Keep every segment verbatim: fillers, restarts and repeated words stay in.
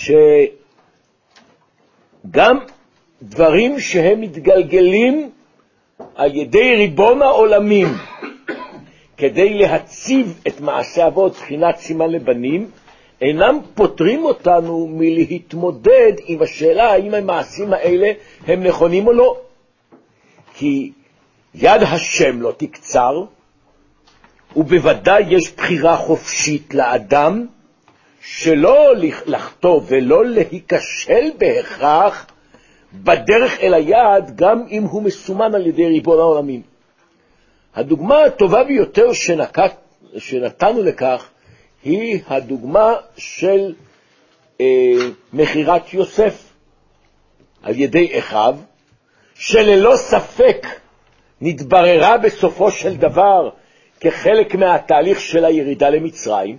שגם דברים שהם מתגלגלים על ידי ריבון העולמים כדי להציב את מעשה אבות בחינת סימן לבנים, אינם פותרים אותנו מלהתמודד עם השאלה האם המעשים האלה הם נכונים או לא. כי יד השם לא תקצר, ובוודאי יש בחירה חופשית לאדם שלא לחטוא ולא להיכשל בהכרח בדרך אל היעד, גם אם הוא מסומן על ידי ריבון העולמים. הדוגמה הטובה ביותר שנקט, שנתנו לכך היא הדוגמה של אה, מחירת יוסף על ידי אחיו, שללא ספק נתבררה בסופו של דבר כחלק מהתהליך של הירידה למצרים.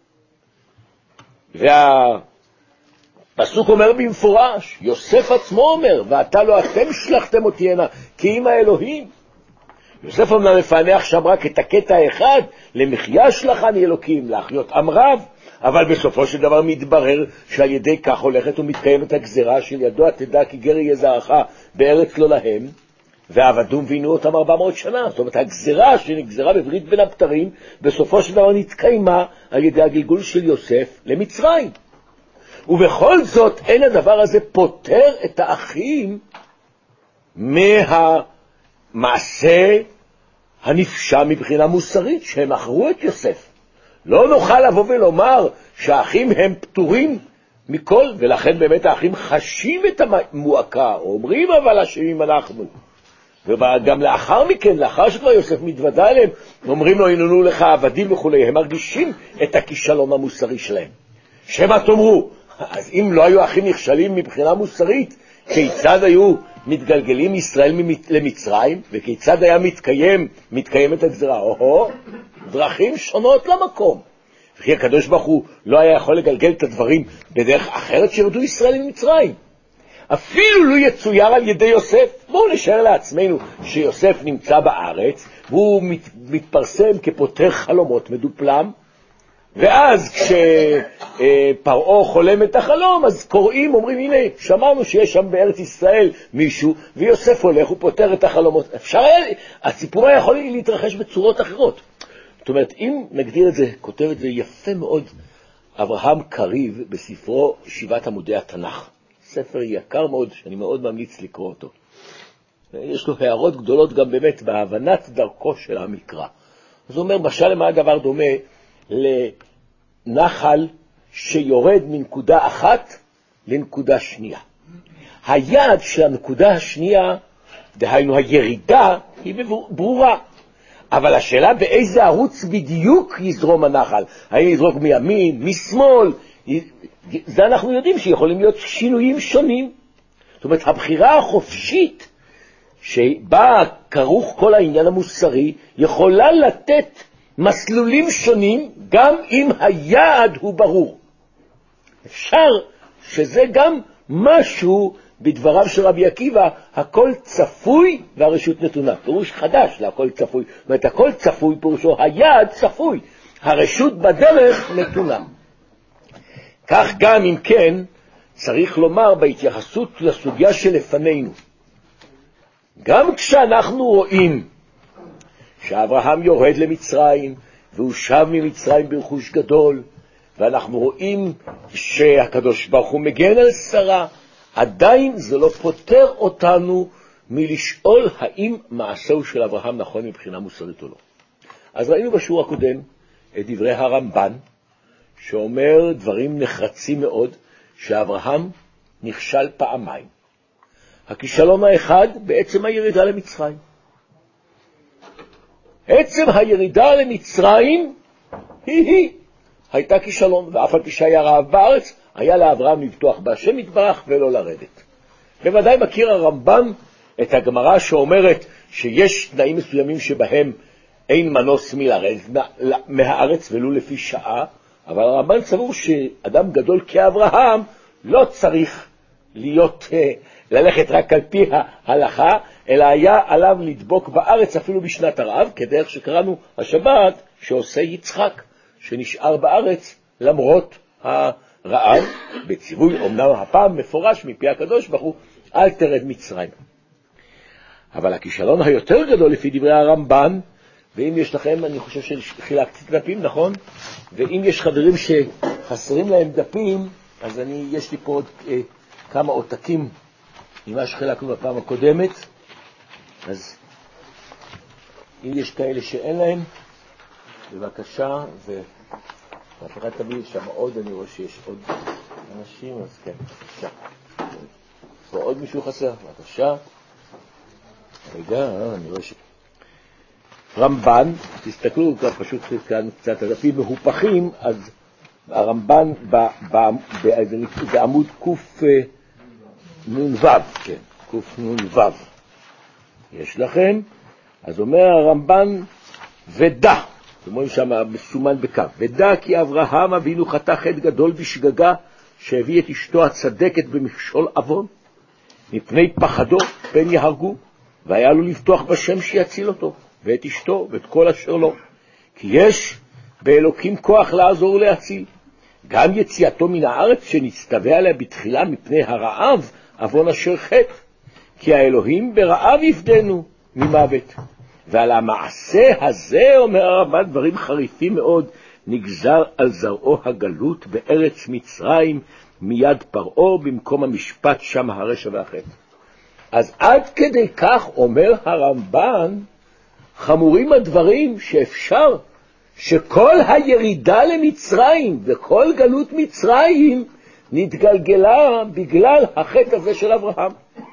והפסוק אומר במפורש, יוסף עצמו אומר, ואתה לא אתם שלחתם אותי הנה, כי אם האלוהים. יוסף אמנם מפענח שם רק את הקטע האחד, למחיה שלחני אלוקים, להחיות עם רב, אבל בסופו של דבר מתברר שעל ידי כך הולכת ומתקיימת הגזרה של ידוע תדע כי גר יהיה זרעך בארץ לא להם, ועבדום ועינו אותם ארבע מאות שנה. זאת אומרת, הגזרה שנגזרה בברית בין הבתרים, בסופו של דבר נתקיימה על ידי הגלגול של יוסף למצרים. ובכל זאת אין הדבר הזה פותר את האחים מהמעשה הנפשע מבחינה מוסרית, שהם אחרו את יוסף. לא נוכל לבוא ולומר שהאחים הם פטורים מכל, ולכן באמת האחים חשים את המועקה, אומרים אבל אשמים אנחנו. וגם לאחר מכן, לאחר שכבר יוסף מתוודע אליהם, אומרים לו, הננו לך עבדים וכו', הם מרגישים את הכישלון המוסרי שלהם. שמה תאמרו? אז אם לא היו אחים נכשלים מבחינה מוסרית, כיצד היו מתגלגלים ישראל למצרים, וכיצד היה מתקיים, מתקיימת הגזרה? או, דרכים שונות למקום. וכי הקדוש ברוך הוא לא היה יכול לגלגל את הדברים בדרך אחרת שירדו ישראל למצרים. אפילו לא יצויר על ידי יוסף. בואו נשאר לעצמנו שיוסף נמצא בארץ, והוא מת, מתפרסם כפותר חלומות מדופלם, ואז כשפרעה חולם את החלום, אז קוראים, אומרים, הנה, שמענו שיש שם בארץ ישראל מישהו, ויוסף הולך ופותר את החלומות. אפשר היה, הסיפור היה יכול להתרחש בצורות אחרות. זאת אומרת, אם נגדיר את זה, כותב את זה יפה מאוד, אברהם קריב בספרו שבעת עמודי התנ"ך. ספר יקר מאוד, שאני מאוד ממליץ לקרוא אותו. יש לו הערות גדולות גם באמת בהבנת דרכו של המקרא. אז הוא אומר, משל למה הדבר דומה לנחל שיורד מנקודה אחת לנקודה שנייה. היעד של הנקודה השנייה, דהיינו הירידה, היא ברורה. אבל השאלה באיזה ערוץ בדיוק יזרום הנחל. האם יזרוק מימין, משמאל, זה אנחנו יודעים שיכולים להיות שינויים שונים. זאת אומרת, הבחירה החופשית שבה כרוך כל העניין המוסרי יכולה לתת מסלולים שונים גם אם היעד הוא ברור. אפשר שזה גם משהו בדבריו של רבי עקיבא, הכל צפוי והרשות נתונה. פירוש חדש להכל צפוי. זאת אומרת, הכל צפוי פירושו היעד צפוי, הרשות בדרך נתונה. כך גם אם כן צריך לומר בהתייחסות לסוגיה שלפנינו, גם כשאנחנו רואים שאברהם יורד למצרים והוא שב ממצרים ברכוש גדול, ואנחנו רואים שהקדוש ברוך הוא מגן על שרה, עדיין זה לא פותר אותנו מלשאול האם מעשהו של אברהם נכון מבחינה מוסרית או לא. אז ראינו בשיעור הקודם את דברי הרמב"ן, שאומר דברים נחרצים מאוד, שאברהם נכשל פעמיים. הכישלון האחד בעצם הירידה למצרים. עצם הירידה למצרים היא היא הייתה כישלון, ואף על פי שהיה רעב בארץ, היה לאברהם לבטוח בהשם יתברך ולא לרדת. בוודאי מכיר הרמב"ן את הגמרא שאומרת שיש תנאים מסוימים שבהם אין מנוס מלרדת מהארץ ולו לפי שעה, אבל הרמב"ן סבור שאדם גדול כאברהם לא צריך להיות, ללכת רק על פי ההלכה, אלא היה עליו לדבוק בארץ אפילו בשנת הרעב, כדרך שקראנו השבת שעושה יצחק, שנשאר בארץ למרות רעב, בציווי אומנם הפעם מפורש מפי הקדוש ברוך הוא, אל תרד מצרים. אבל הכישלון היותר גדול לפי דברי הרמב"ן, ואם יש לכם, אני חושב שחילקתי את דפים, נכון? ואם יש חברים שחסרים להם דפים, אז אני, יש לי פה עוד אה, כמה עותקים ממה שחילקנו בפעם הקודמת, אז אם יש כאלה שאין להם, בבקשה, ואף אחד תביא שם עוד, אני רואה שיש עוד אנשים, אז כן, בבקשה. פה עוד מישהו חסר, בבקשה. רגע, אני רואה ש... רמב"ן, תסתכלו, פשוט כאן קצת הדפים מהופכים, אז הרמב"ן בעמוד קוף נ"ו, כן, קוף נ"ו. יש לכם? אז אומר הרמב"ן, ודע, אתם רואים שם מסומן בקו, ודע כי אברהם אבינו חטא חטא גדול בשגגה, שהביא את אשתו הצדקת במכשול עוון, מפני פחדו פן יהרגו, והיה לו לבטוח בשם שיציל אותו, ואת אשתו, ואת כל אשר לו. כי יש באלוקים כוח לעזור להציל. גם יציאתו מן הארץ שנצטווה עליה בתחילה מפני הרעב, עוון אשר חטא. כי האלוהים ברעב יפדנו ממוות. ועל המעשה הזה, אומר הרמב"ן, דברים חריפים מאוד, נגזר על זרעו הגלות בארץ מצרים, מיד פרעה, במקום המשפט שם הרשע והחטא. אז עד כדי כך אומר הרמב"ן, חמורים הדברים שאפשר שכל הירידה למצרים וכל גלות מצרים נתגלגלה בגלל החטא הזה של אברהם.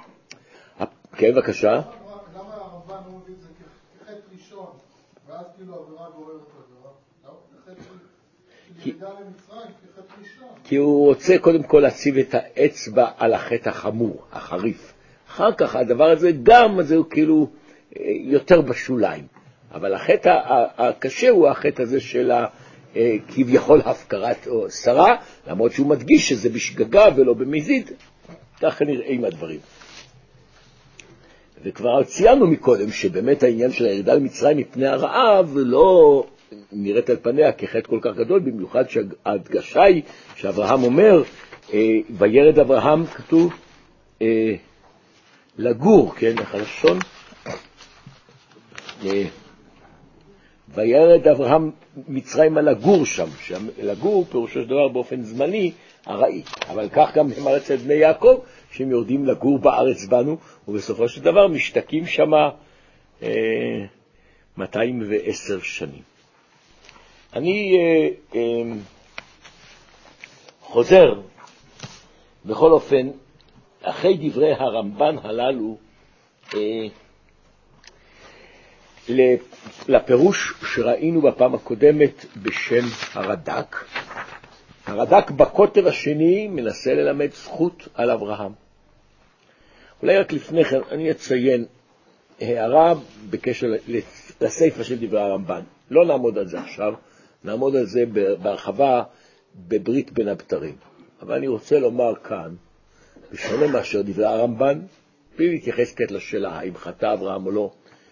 כן, בבקשה. למה הרמב"ן הוא מביא את זה כחטא ראשון, ואז כאילו עבירה גוררת עבירה? חטא של ירידה למצרים כחטא ראשון. כי הוא רוצה קודם כל להציב את האצבע על החטא החמור, החריף. אחר כך הדבר הזה גם, זה הוא כאילו יותר בשוליים. אבל החטא הקשה הוא החטא הזה של כביכול הפקרת שרה, למרות שהוא מדגיש שזה בשגגה ולא במזיד. ככה נראים הדברים. וכבר ציינו מקודם שבאמת העניין של הירידה למצרים מפני הרעב לא נראית על פניה כחטא כל כך גדול, במיוחד שההדגשה היא שאברהם אומר, וירד אברהם, כתוב, לגור, כן, הלשון, וירד אברהם מצרים לגור שם, לגור פירושו של דבר באופן זמני הראי, אבל כך גם הם ארץ את בני יעקב, שהם יורדים לגור בארץ בנו, ובסופו של דבר משתקים שם אה, מאתיים ועשר שנים. אני אה, אה, חוזר, בכל אופן, אחרי דברי הרמב"ן הללו, אה, לפירוש שראינו בפעם הקודמת בשם הרד"ק. הרד"ק בכותב השני מנסה ללמד זכות על אברהם. אולי רק לפני כן אני אציין הערה בקשר לספר של דברי הרמב"ן. לא נעמוד על זה עכשיו, נעמוד על זה בהרחבה בברית בין הבתרים. אבל אני רוצה לומר כאן, בשונה מאשר דברי הרמב"ן, בלי להתייחס כעת לשאלה האם חטא אברהם או לא,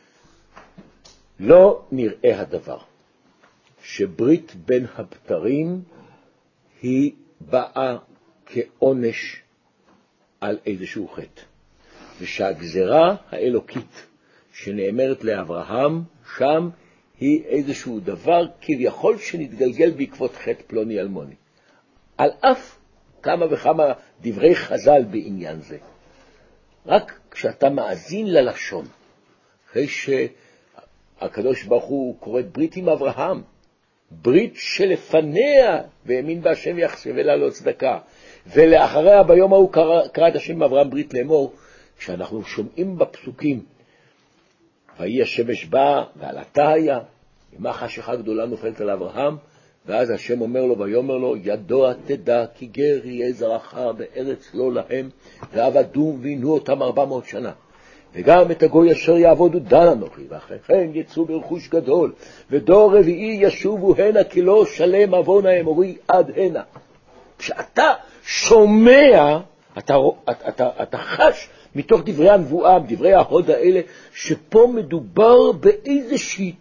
לא נראה הדבר שברית בין הבתרים היא באה כעונש על איזשהו חטא, ושהגזרה האלוקית שנאמרת לאברהם שם היא איזשהו דבר כביכול שנתגלגל בעקבות חטא פלוני אלמוני. על אף כמה וכמה דברי חז"ל בעניין זה, רק כשאתה מאזין ללשון, אחרי שהקדוש ברוך הוא קורא ברית עם אברהם, ברית שלפניה והאמין בהשם יחשבה לה לא צדקה, ולאחריה ביום ההוא קרא, קרא את השם אברהם ברית לאמור, כשאנחנו שומעים בפסוקים, ויהי השמש באה ועלתה היה, ומה חשיכה גדולה נופלת על אברהם, ואז השם אומר לו ויאמר לו, ידוע תדע כי גר יהיה זרעך בארץ לא להם, ועבדו ועינו אותם ארבע מאות שנה. וגם את הגוי אשר יעבודו דן אנוכי, ואחרי כן יצאו ברכוש גדול, ודור רביעי ישובו הנה כי לא שלם עוון האמורי עד הנה. כשאתה שומע, אתה, אתה, אתה, אתה חש מתוך דברי הנבואה, דברי ההוד האלה, שפה מדובר באיזושהי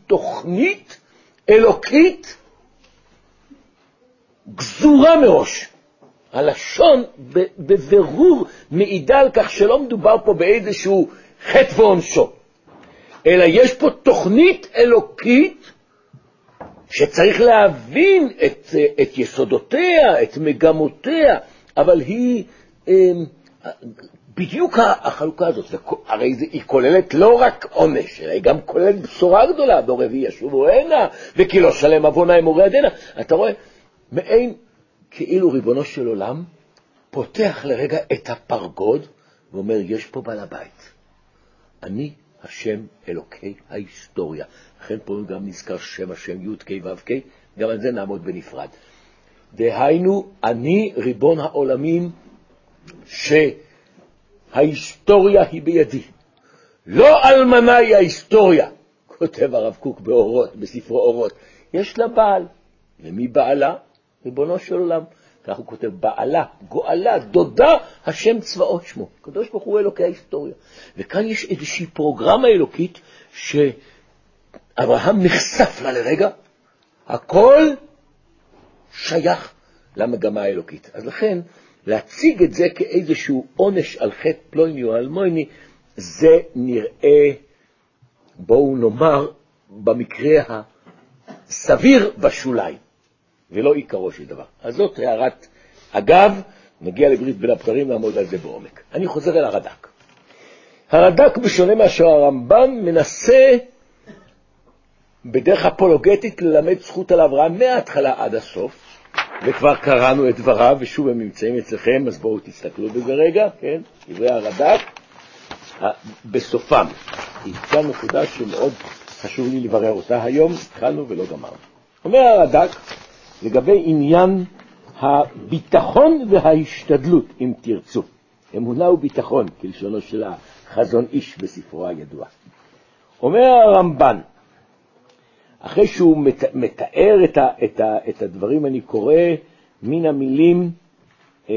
תוכנית אלוקית גזורה מראש. הלשון בבירור מעידה על כך שלא מדובר פה באיזשהו חטא ועונשו, אלא יש פה תוכנית אלוקית שצריך להבין את, את יסודותיה, את מגמותיה, אבל היא בדיוק החלוקה הזאת, הרי היא כוללת לא רק עונש, אלא היא גם כוללת בשורה גדולה, דור רביעי ישובו הנה, וכי לא שלם עוונה אמורי עדנה. אתה רואה, מעין כאילו ריבונו של עולם פותח לרגע את הפרגוד ואומר, יש פה בעל הבית, אני השם אלוקי ההיסטוריה. לכן פה גם נזכר שם השם י' ק' ו' ק', גם על זה נעמוד בנפרד. דהיינו, אני ריבון העולמים שההיסטוריה היא בידי. לא אלמנה היא ההיסטוריה, כותב הרב קוק באורות, בספרו אורות. יש לה בעל. למי בעלה? ריבונו של עולם. כך הוא כותב, בעלה, גואלה, דודה, השם צבאות שמו. קדוש ברוך הוא אלוקי ההיסטוריה. וכאן יש איזושהי פרוגרמה אלוקית שאברהם נחשף לה לרגע. הכל שייך למגמה האלוקית. אז לכן, להציג את זה כאיזשהו עונש על חטא פלוני או אלמוני, זה נראה, בואו נאמר, במקרה הסביר בשוליים. ולא עיקרו של דבר. אז זאת הערת אגב, נגיע לברית בין הבתרים, נעמוד על זה בעומק. אני חוזר אל הרד"ק. הרד"ק, בשונה מאשר הרמב"ן, מנסה בדרך אפולוגטית ללמד זכות על אברהם מההתחלה עד הסוף, וכבר קראנו את דבריו, ושוב הם נמצאים אצלכם, אז בואו תסתכלו בזה רגע, כן? דברי הרד"ק, בסופם. היא כאן נקודה שמאוד חשוב לי לברר אותה היום, התחלנו ולא גמרנו. אומר הרד"ק, לגבי עניין הביטחון וההשתדלות, אם תרצו. אמונה וביטחון, כלשונו של החזון איש בספרו הידוע. אומר הרמב"ן, אחרי שהוא מתאר את, ה, את, ה, את הדברים, אני קורא מן המילים, אה,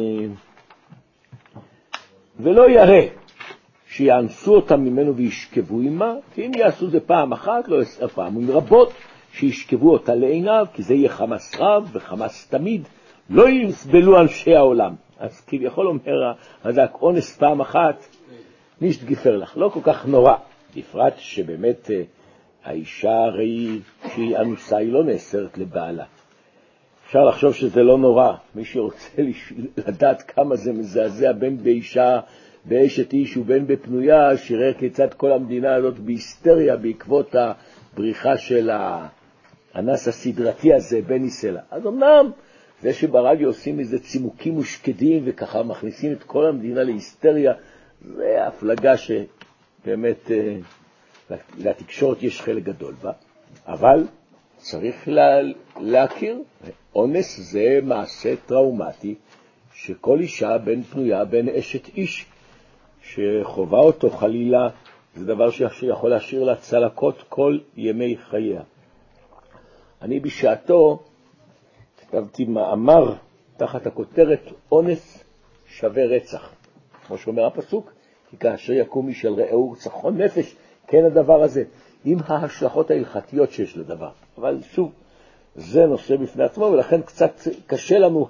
ולא יראה שיאנסו אותם ממנו וישכבו עמה, כי אם יעשו זה פעם אחת, לא עשר פעמים רבות, שישכבו אותה לעיניו, כי זה יהיה חמס רב וחמס תמיד, לא יסבלו אנשי העולם. אז כביכול אומר הרד"ק, אונס פעם אחת, נישט גפר לך, לא כל כך נורא, בפרט שבאמת האישה הרי שהיא אנוסה היא לא נאסרת לבעלה. אפשר לחשוב שזה לא נורא, מי שרוצה לדעת כמה זה מזעזע בין באישה באשת איש ובין בפנויה, שיראה כיצד כל המדינה הזאת בהיסטריה בעקבות הבריחה של האנס הסדרתי הזה, בני סלע. אז אמנם זה שברדיו עושים איזה צימוקים ושקדים וככה מכניסים את כל המדינה להיסטריה, זה הפלגה שבאמת לתקשורת יש חלק גדול בה, אבל צריך לה, להכיר, אונס זה מעשה טראומטי שכל אישה בין פנויה בין אשת איש שחובה אותו חלילה, זה דבר שיכול להשאיר לה צלקות כל ימי חייה. אני בשעתו כתבתי מאמר תחת הכותרת אונס שווה רצח, כמו שאומר הפסוק, כי כאשר יקום איש על רעהו רצחון נפש, כן הדבר הזה, עם ההשלכות ההלכתיות שיש לדבר. אבל שוב, זה נושא בפני עצמו, ולכן קצת קשה לנו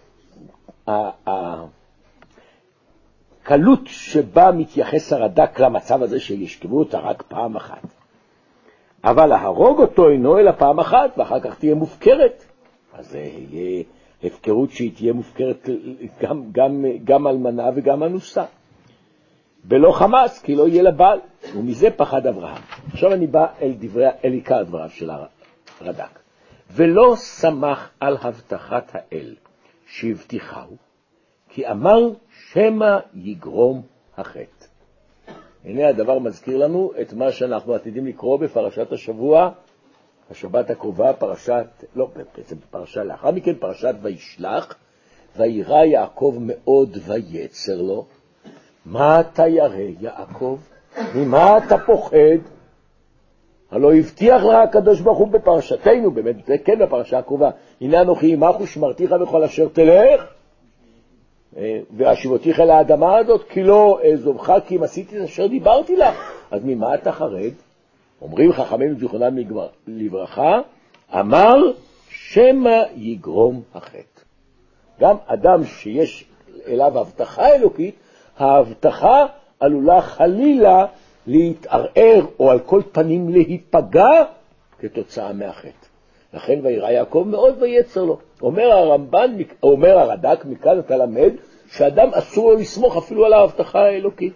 הקלות שבה מתייחס הרד"ק למצב הזה שישכבו אותה רק פעם אחת. אבל להרוג אותו אינו אלא פעם אחת, ואחר כך תהיה מופקרת. אז זה יהיה הפקרות שהיא תהיה מופקרת גם, גם, גם אלמנה וגם אנוסה. בלא חמאס, כי לא יהיה לבעל, ומזה פחד אברהם. עכשיו אני בא אל, דברי, אל עיקר דבריו של הרד"ק. ולא שמח על הבטחת האל שהבטיחהו, כי אמר שמא יגרום החטא. הנה הדבר מזכיר לנו את מה שאנחנו עתידים לקרוא בפרשת השבוע, השבת הקרובה, פרשת, לא, בעצם פרשה לאחר מכן, פרשת וישלח, וירא יעקב מאוד ויצר לו. מה אתה ירא יעקב? ממה אתה פוחד? הלא הבטיח לה הקדוש ברוך הוא בפרשתנו, באמת זה כן בפרשה הקרובה, הנה אנוכי עמך ושמרתיך בכל אשר תלך, והשיבותיך אל האדמה הזאת, כי לא אעזובך, כי אם עשיתי את אשר דיברתי לך. אז ממה אתה חרד? אומרים חכמינו זיכרונם לברכה, אמר שמא יגרום החטא. גם אדם שיש אליו הבטחה אלוקית, ההבטחה עלולה חלילה להתערער או על כל פנים להיפגע כתוצאה מהחטא. לכן וירא יעקב מאוד ויצר לו. אומר הרמב"ן, אומר הרד"ק, מכאן אתה למד שאדם אסור לו לסמוך אפילו על ההבטחה האלוקית.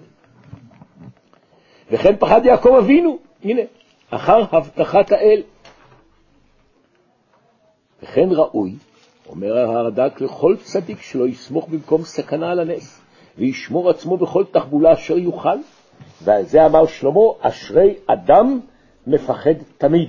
וכן פחד יעקב אבינו, הנה, אחר הבטחת האל. וכן ראוי, אומר הרד"ק, לכל צדיק שלא יסמוך במקום סכנה על הנס, וישמור עצמו בכל תחבולה אשר יוכל. ועל זה אמר שלמה, אשרי אדם מפחד תמיד,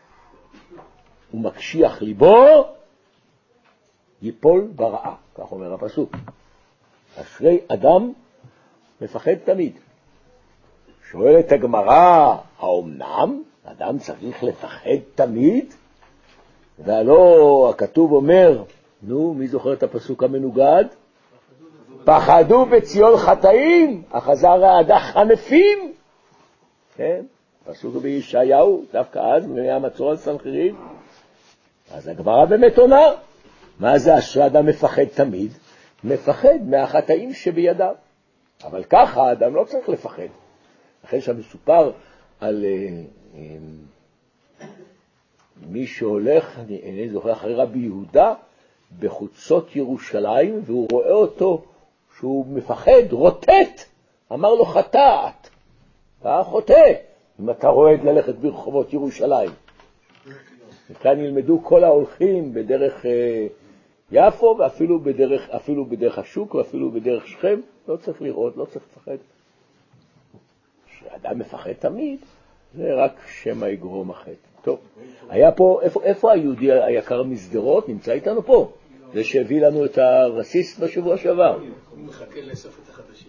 ומקשיח ליבו ייפול ברעה. כך אומר הפסוק. אשרי אדם מפחד תמיד. שואלת הגמרא, האומנם אדם צריך לפחד תמיד? והלא הכתוב אומר, נו, מי זוכר את הפסוק המנוגד? פחדו בציון חטאים, אחזר רעדה חנפים. כן, פסוק בישעיהו, דווקא אז, מהמצור על סנחריב. אז הגמרא באמת עונה, מה זה אשרי אדם מפחד תמיד? מפחד מהחטאים שבידיו. אבל ככה האדם לא צריך לפחד. אחרי שמסופר על uh, um, מי שהולך, אני, אני זוכר אחרי רבי יהודה, בחוצות ירושלים, והוא רואה אותו שהוא מפחד, רוטט, אמר לו חטאת, אתה חוטא, אם אתה רועד ללכת ברחובות ירושלים. וכאן ילמדו כל ההולכים בדרך uh, יפו, ואפילו בדרך, אפילו בדרך השוק, ואפילו בדרך שכם, לא צריך לראות, לא צריך לפחד. שאדם מפחד תמיד, זה רק שמא יגרום החטא. טוב, היה פה, איפה, איפה היהודי היקר מסדרות? נמצא איתנו פה. זה שהביא לנו את הרסיס בשבוע שעבר. הוא מחכה לאסוף את החדשים.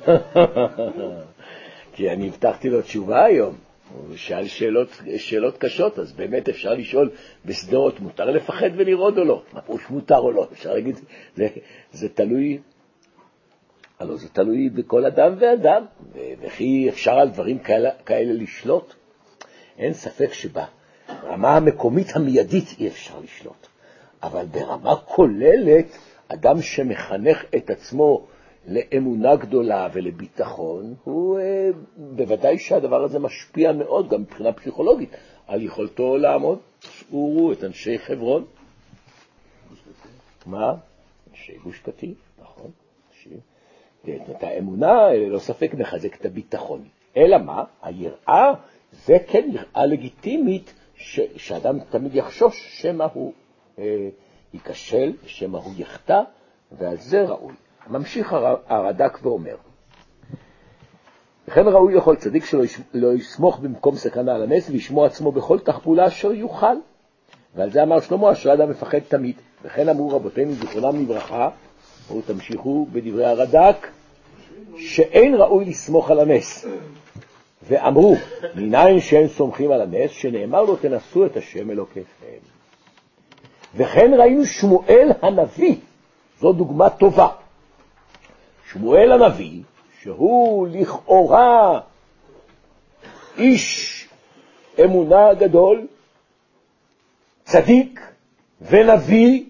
כי אני הבטחתי לו תשובה היום. הוא שאל שאלות, שאלות קשות, אז באמת אפשר לשאול בסדרות, מותר לפחד ולראות או לא? מה פירוש מותר או לא? אפשר להגיד, זה, זה תלוי, הלוא זה תלוי בכל אדם ואדם, וכי אפשר על דברים כאלה, כאלה לשלוט? אין ספק שברמה המקומית המיידית אי אפשר לשלוט. אבל ברמה כוללת, אדם שמחנך את עצמו לאמונה גדולה ולביטחון, הוא אה, בוודאי שהדבר הזה משפיע מאוד, גם מבחינה פסיכולוגית, על יכולתו לעמוד. ראו את אנשי חברון. מה? אנשי גוש קטיף, נכון. את האמונה, לא ספק, מחזק את הביטחון. אלא מה? היראה, זה כן יראה לגיטימית, ש, שאדם תמיד יחשוש שמה הוא אה, ייכשל, שמה הוא יחטא, ועל זה ראוי. ממשיך הרד"ק ואומר, וכן ראוי לכל צדיק שלא לא יסמוך במקום סכנה על הנס, וישמוע עצמו בכל תחבולה אשר יוכל. ועל זה אמר שלמה, אשרי אדם מפחד תמיד. וכן אמרו רבותינו זיכרונם לברכה, ותמשיכו בדברי הרד"ק, שאין ראוי לסמוך על הנס. ואמרו, מניין שאין סומכים על הנס, שנאמר לו תנסו את השם אלוקיכם. וכן ראינו שמואל הנביא, זו דוגמה טובה. שמואל הנביא, שהוא לכאורה איש אמונה גדול, צדיק ונביא,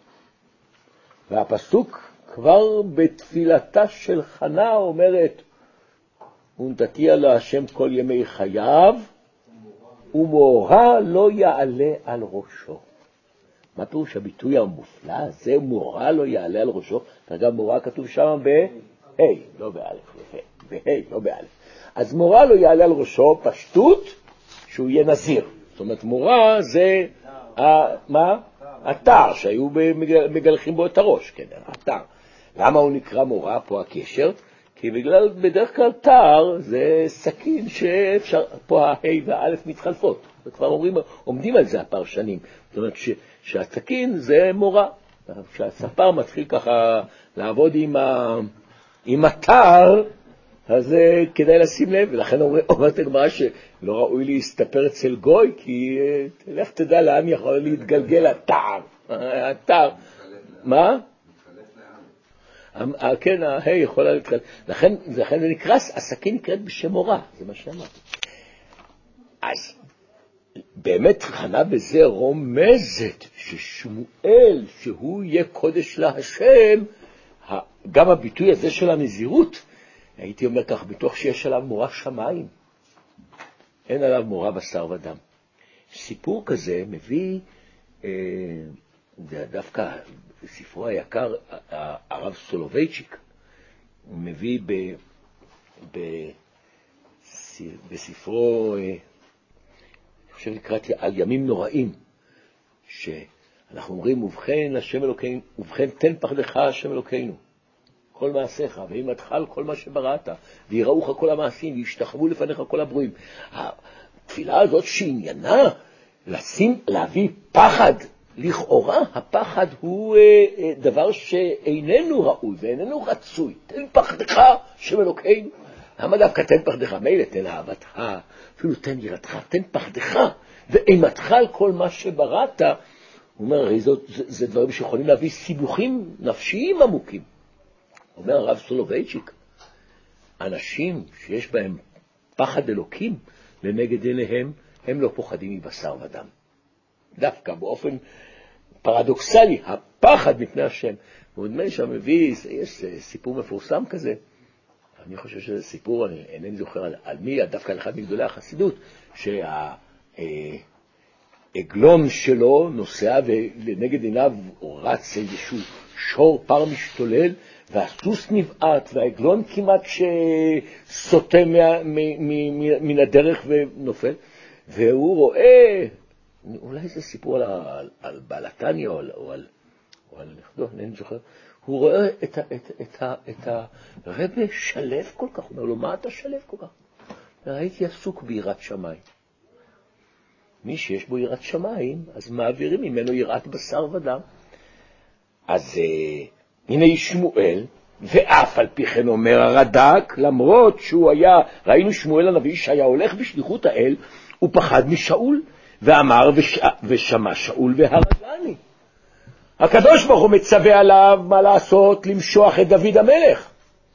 והפסוק כבר בתפילתה של חנה אומרת, ונתתיה להשם כל ימי חייו, ומורה לא יעלה על ראשו. מה פירוש הביטוי המופלא הזה, מורה לא יעלה על ראשו? גם מורה כתוב שם ב-ה', לא באלף, ב-ה', לא באלף. אז מורה לא יעלה על ראשו, פשטות, שהוא יהיה נזיר. זאת אומרת, מורה זה, מה? אתר, שהיו מגלחים בו את הראש, כן, אתר. למה הוא נקרא מורה פה הקשר? כי בגלל, בדרך כלל תר זה סכין שאפשר, פה ה-ה' והאלף מתחלפות. וכבר אומרים, עומדים על זה הפרשנים. זאת אומרת ש, שהסכין זה מורה. כשהספר מתחיל ככה לעבוד עם, ה, עם התר, אז כדאי לשים לב. ולכן אומרת הגמרא שלא ראוי להסתפר אצל גוי, כי לך תדע לאן יכול להתגלגל התר. התר. מה? כן, ההי יכולה להתחלף. לכן, לכן זה נקרא, הסכין נקראת בשם מורה, זה מה שאמרתי. אז, באמת חנה בזה רומזת ששמואל, שהוא יהיה קודש להשם, גם הביטוי הזה של הנזירות, הייתי אומר כך, בתוך שיש עליו מורא שמיים, אין עליו מורא בשר ודם. סיפור כזה מביא, אה, דווקא בספרו היקר, הרב סולובייצ'יק, הוא מביא ב, ב, בספרו, אני חושב לקראתי, על ימים נוראים, שאנחנו אומרים, ובכן השם אלוקינו, ובכן תן פחדך השם אלוקינו, כל מעשיך, ואם תחל כל מה שבראת, ויראוך כל המעשים, וישתחוו לפניך כל הברואים. התפילה הזאת שעניינה, לשים, להביא פחד, לכאורה הפחד הוא אה, דבר שאיננו ראוי ואיננו רצוי. תן פחדך השם אלוקינו. למה דווקא תן פחדך? מילא תן אהבתך, אפילו תן יראתך, תן פחדך, ואימתך על כל מה שבראת. הוא אומר, הרי זאת, זה, זה דברים שיכולים להביא סיבוכים נפשיים עמוקים. אומר הרב סולובייצ'יק, אנשים שיש בהם פחד אלוקים לנגד עיניהם, הם לא פוחדים מבשר ודם. דווקא באופן פרדוקסלי, הפחד מפני השם. ונדמה לי שהמביא, יש סיפור מפורסם כזה, אני חושב שזה סיפור, אני אינני זוכר על, על מי, דווקא על אחד מגדולי החסידות, שהעגלון שלו נוסע ולנגד עיניו רץ איזשהו שור פר משתולל, והסוס נבעט, והעגלון כמעט שסוטה מן הדרך ונופל, והוא רואה, אולי זה סיפור על, על, על בעלתניה או על, או על, או על נכדו, אני זוכר, הוא רואה את, את, את, את הרבי שלב כל כך, הוא אומר לו, מה אתה שלב כל כך? הייתי עסוק ביראת שמיים. מי שיש בו יראת שמיים, אז מעבירים ממנו יראת בשר ודם. אז אה, הנה שמואל, ואף על פי כן אומר הרד"ק, למרות שהוא היה, ראינו שמואל הנביא שהיה הולך בשליחות האל, הוא פחד משאול, ואמר וש... ושמע שאול והרגני. הקדוש ברוך הוא מצווה עליו מה לעשות, למשוח את דוד המלך.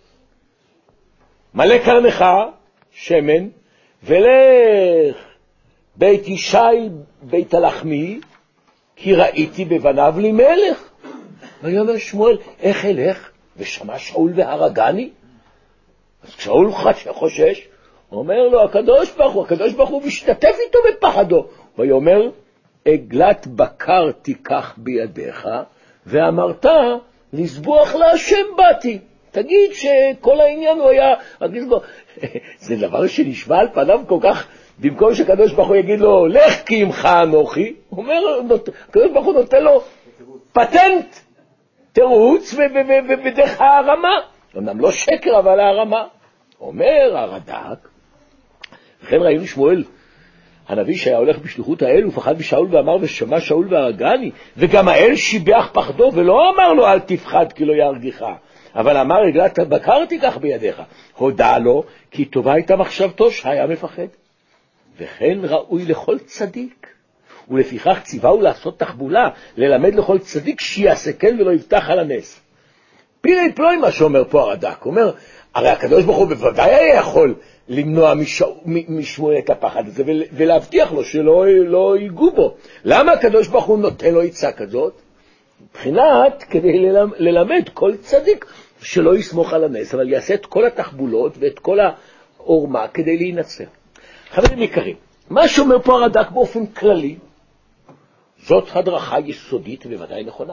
מלא קרנך שמן, ולך בית ישי בית הלחמי, כי ראיתי בבניו לי מלך. ויאמר שמואל, איך אלך? ושמע שאול והרגני. אז כשאול חושש, אומר לו הקדוש ברוך הוא, הקדוש ברוך הוא משתתף איתו בפחדו. ויאמר, עגלת בקר תיקח בידיך, ואמרת, לסבוח להשם באתי. תגיד שכל העניין הוא היה, זה דבר שנשמע על פניו כל כך, במקום שהקדוש ברוך הוא יגיד לו, לך כי עמך אנוכי, הוא אומר, הקדוש ברוך הוא נותן לו פטנט, תירוץ ובדרך הרמה. אמנם לא שקר, אבל הרמה. אומר הרד"ק, וכן ראינו שמואל, הנביא שהיה הולך בשליחות האל, הוא פחד משאול ואמר ושמע שאול והרגני, וגם האל שיבח פחדו, ולא אמר לו אל תפחד כי לא ירגיך, אבל אמר עגלת בקר תיקח בידיך. הודע לו כי טובה הייתה מחשבתו שהיה מפחד. וכן ראוי לכל צדיק, ולפיכך ציווהו לעשות תחבולה, ללמד לכל צדיק שיעשה כן ולא יבטח על הנס. פירי פלוי מה שאומר פה הרד"ק, אומר, הרי הקדוש ברוך הוא בוודאי היה יכול למנוע משמואל את הפחד הזה, ולהבטיח לו שלא לא ייגעו בו. למה הקדוש ברוך הוא נותן לו עצה כזאת? מבחינת כדי ללמד כל צדיק שלא יסמוך על הנס, אבל יעשה את כל התחבולות ואת כל העורמה כדי להינצר. חברים יקרים, מה שאומר פה הרד"ק באופן כללי, זאת הדרכה יסודית ובוודאי נכונה,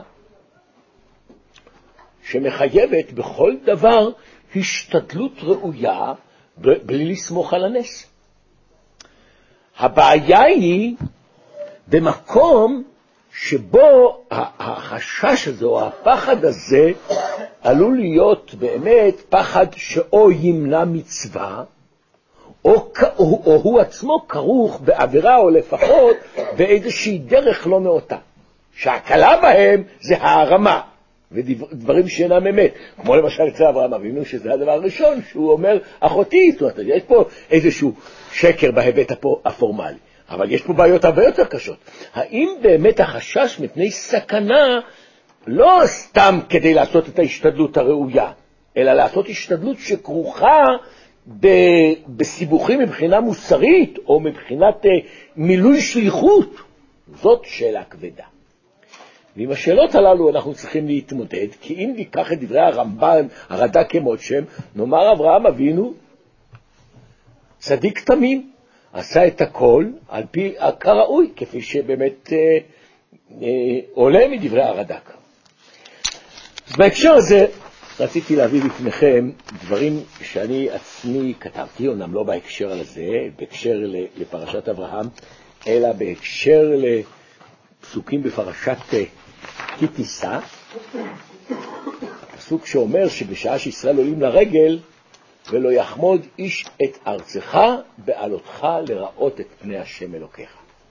שמחייבת בכל דבר השתדלות ראויה בלי לסמוך על הנס. הבעיה היא במקום שבו החשש הזה או הפחד הזה עלול להיות באמת פחד שאו ימנע מצווה, או, או, או הוא עצמו כרוך בעבירה או לפחות באיזושהי דרך לא נאותה, שהקלה בהם זה הערמה ודברים שאינם אמת, כמו למשל אצל אברהם אבינו, שזה הדבר הראשון שהוא אומר אחותי. זאת אומרת, יש פה איזשהו שקר בהיבט הפורמלי, אבל יש פה בעיות הרבה יותר קשות. האם באמת החשש מפני סכנה לא סתם כדי לעשות את ההשתדלות הראויה, אלא לעשות השתדלות שכרוכה בסיבוכים מבחינה מוסרית או מבחינת מילוי שליחות, זאת שאלה כבדה. ועם השאלות הללו אנחנו צריכים להתמודד, כי אם ניקח את דברי הרמב"ן, הרד"ק כמות שם, נאמר אברהם אבינו, צדיק תמים, עשה את הכל על פי כראוי, כפי שבאמת אה, אה, עולה מדברי הרד"ק. בהקשר הזה רציתי להביא בפניכם דברים שאני עצמי כתבתי, אומנם לא בהקשר הזה, בהקשר לפרשת אברהם, אלא בהקשר לפסוקים בפרשת כי תישא, הפסוק שאומר שבשעה שישראל עולים לרגל, ולא יחמוד איש את ארצך בעלותך לראות את פני השם אלוקיך.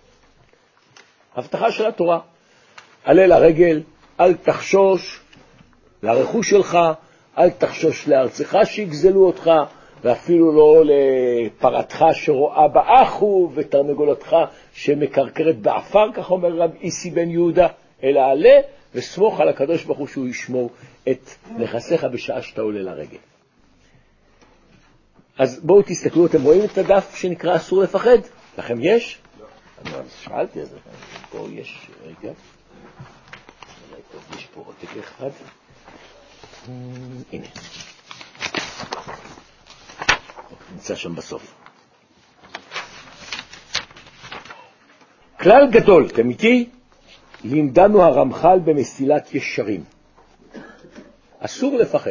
הבטחה של התורה, עלה לרגל, אל תחשוש לרכוש שלך, אל תחשוש לארצך שיגזלו אותך, ואפילו לא לפרתך שרואה באחו ותרנגולתך שמקרקרת באפר, כך אומר רב איסי בן יהודה, אלא עלה וסמוך על הקדוש ברוך הוא שהוא ישמור את נכסיך בשעה שאתה עולה לרגל. אז בואו תסתכלו, אתם רואים את הדף שנקרא אסור לפחד? לכם יש? לא. אני שאלתי את זה, פה יש, רגע, יש פה עותק אחד. הנה. נמצא שם בסוף. כלל גדול, אתם איתי? לימדנו הרמח"ל במסילת ישרים. אסור לפחד.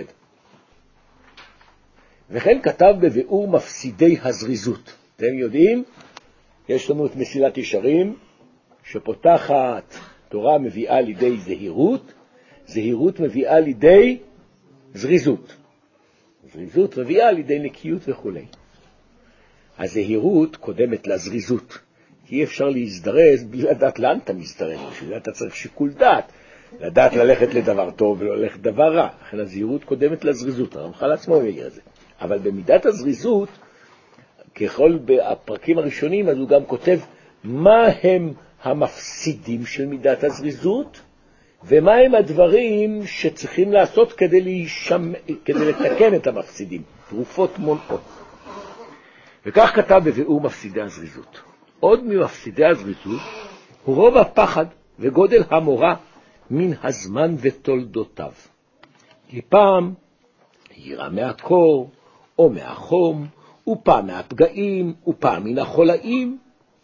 וכן כתב בביאור מפסידי הזריזות. אתם יודעים? יש לנו את מסילת ישרים, שפותחת תורה מביאה לידי זהירות, זהירות מביאה לידי זריזות. זריזות מביאה לידי נקיות וכו'. הזהירות קודמת לזריזות. כי אי אפשר להזדרז בלי לדעת לאן אתה מזדרז. בשביל זה אתה צריך שיקול דעת. לדעת ללכת לדבר טוב ולא ללכת לדבר רע. לכן הזהירות קודמת לזריזות. הרמח"ל עצמו יגיד את זה. אבל במידת הזריזות, ככל בפרקים הראשונים, אז הוא גם כותב מה הם המפסידים של מידת הזריזות, ומה הם הדברים שצריכים לעשות כדי, להישמ... כדי לתקן את המפסידים. תרופות מונעות. וכך כתב בביאור מפסידי הזריזות. עוד ממפסידי הזריזות הוא רוב הפחד וגודל המורא מן הזמן ותולדותיו. כי פעם יראה מהקור או מהחום, ופעם מהפגעים, ופעם מן החולאים.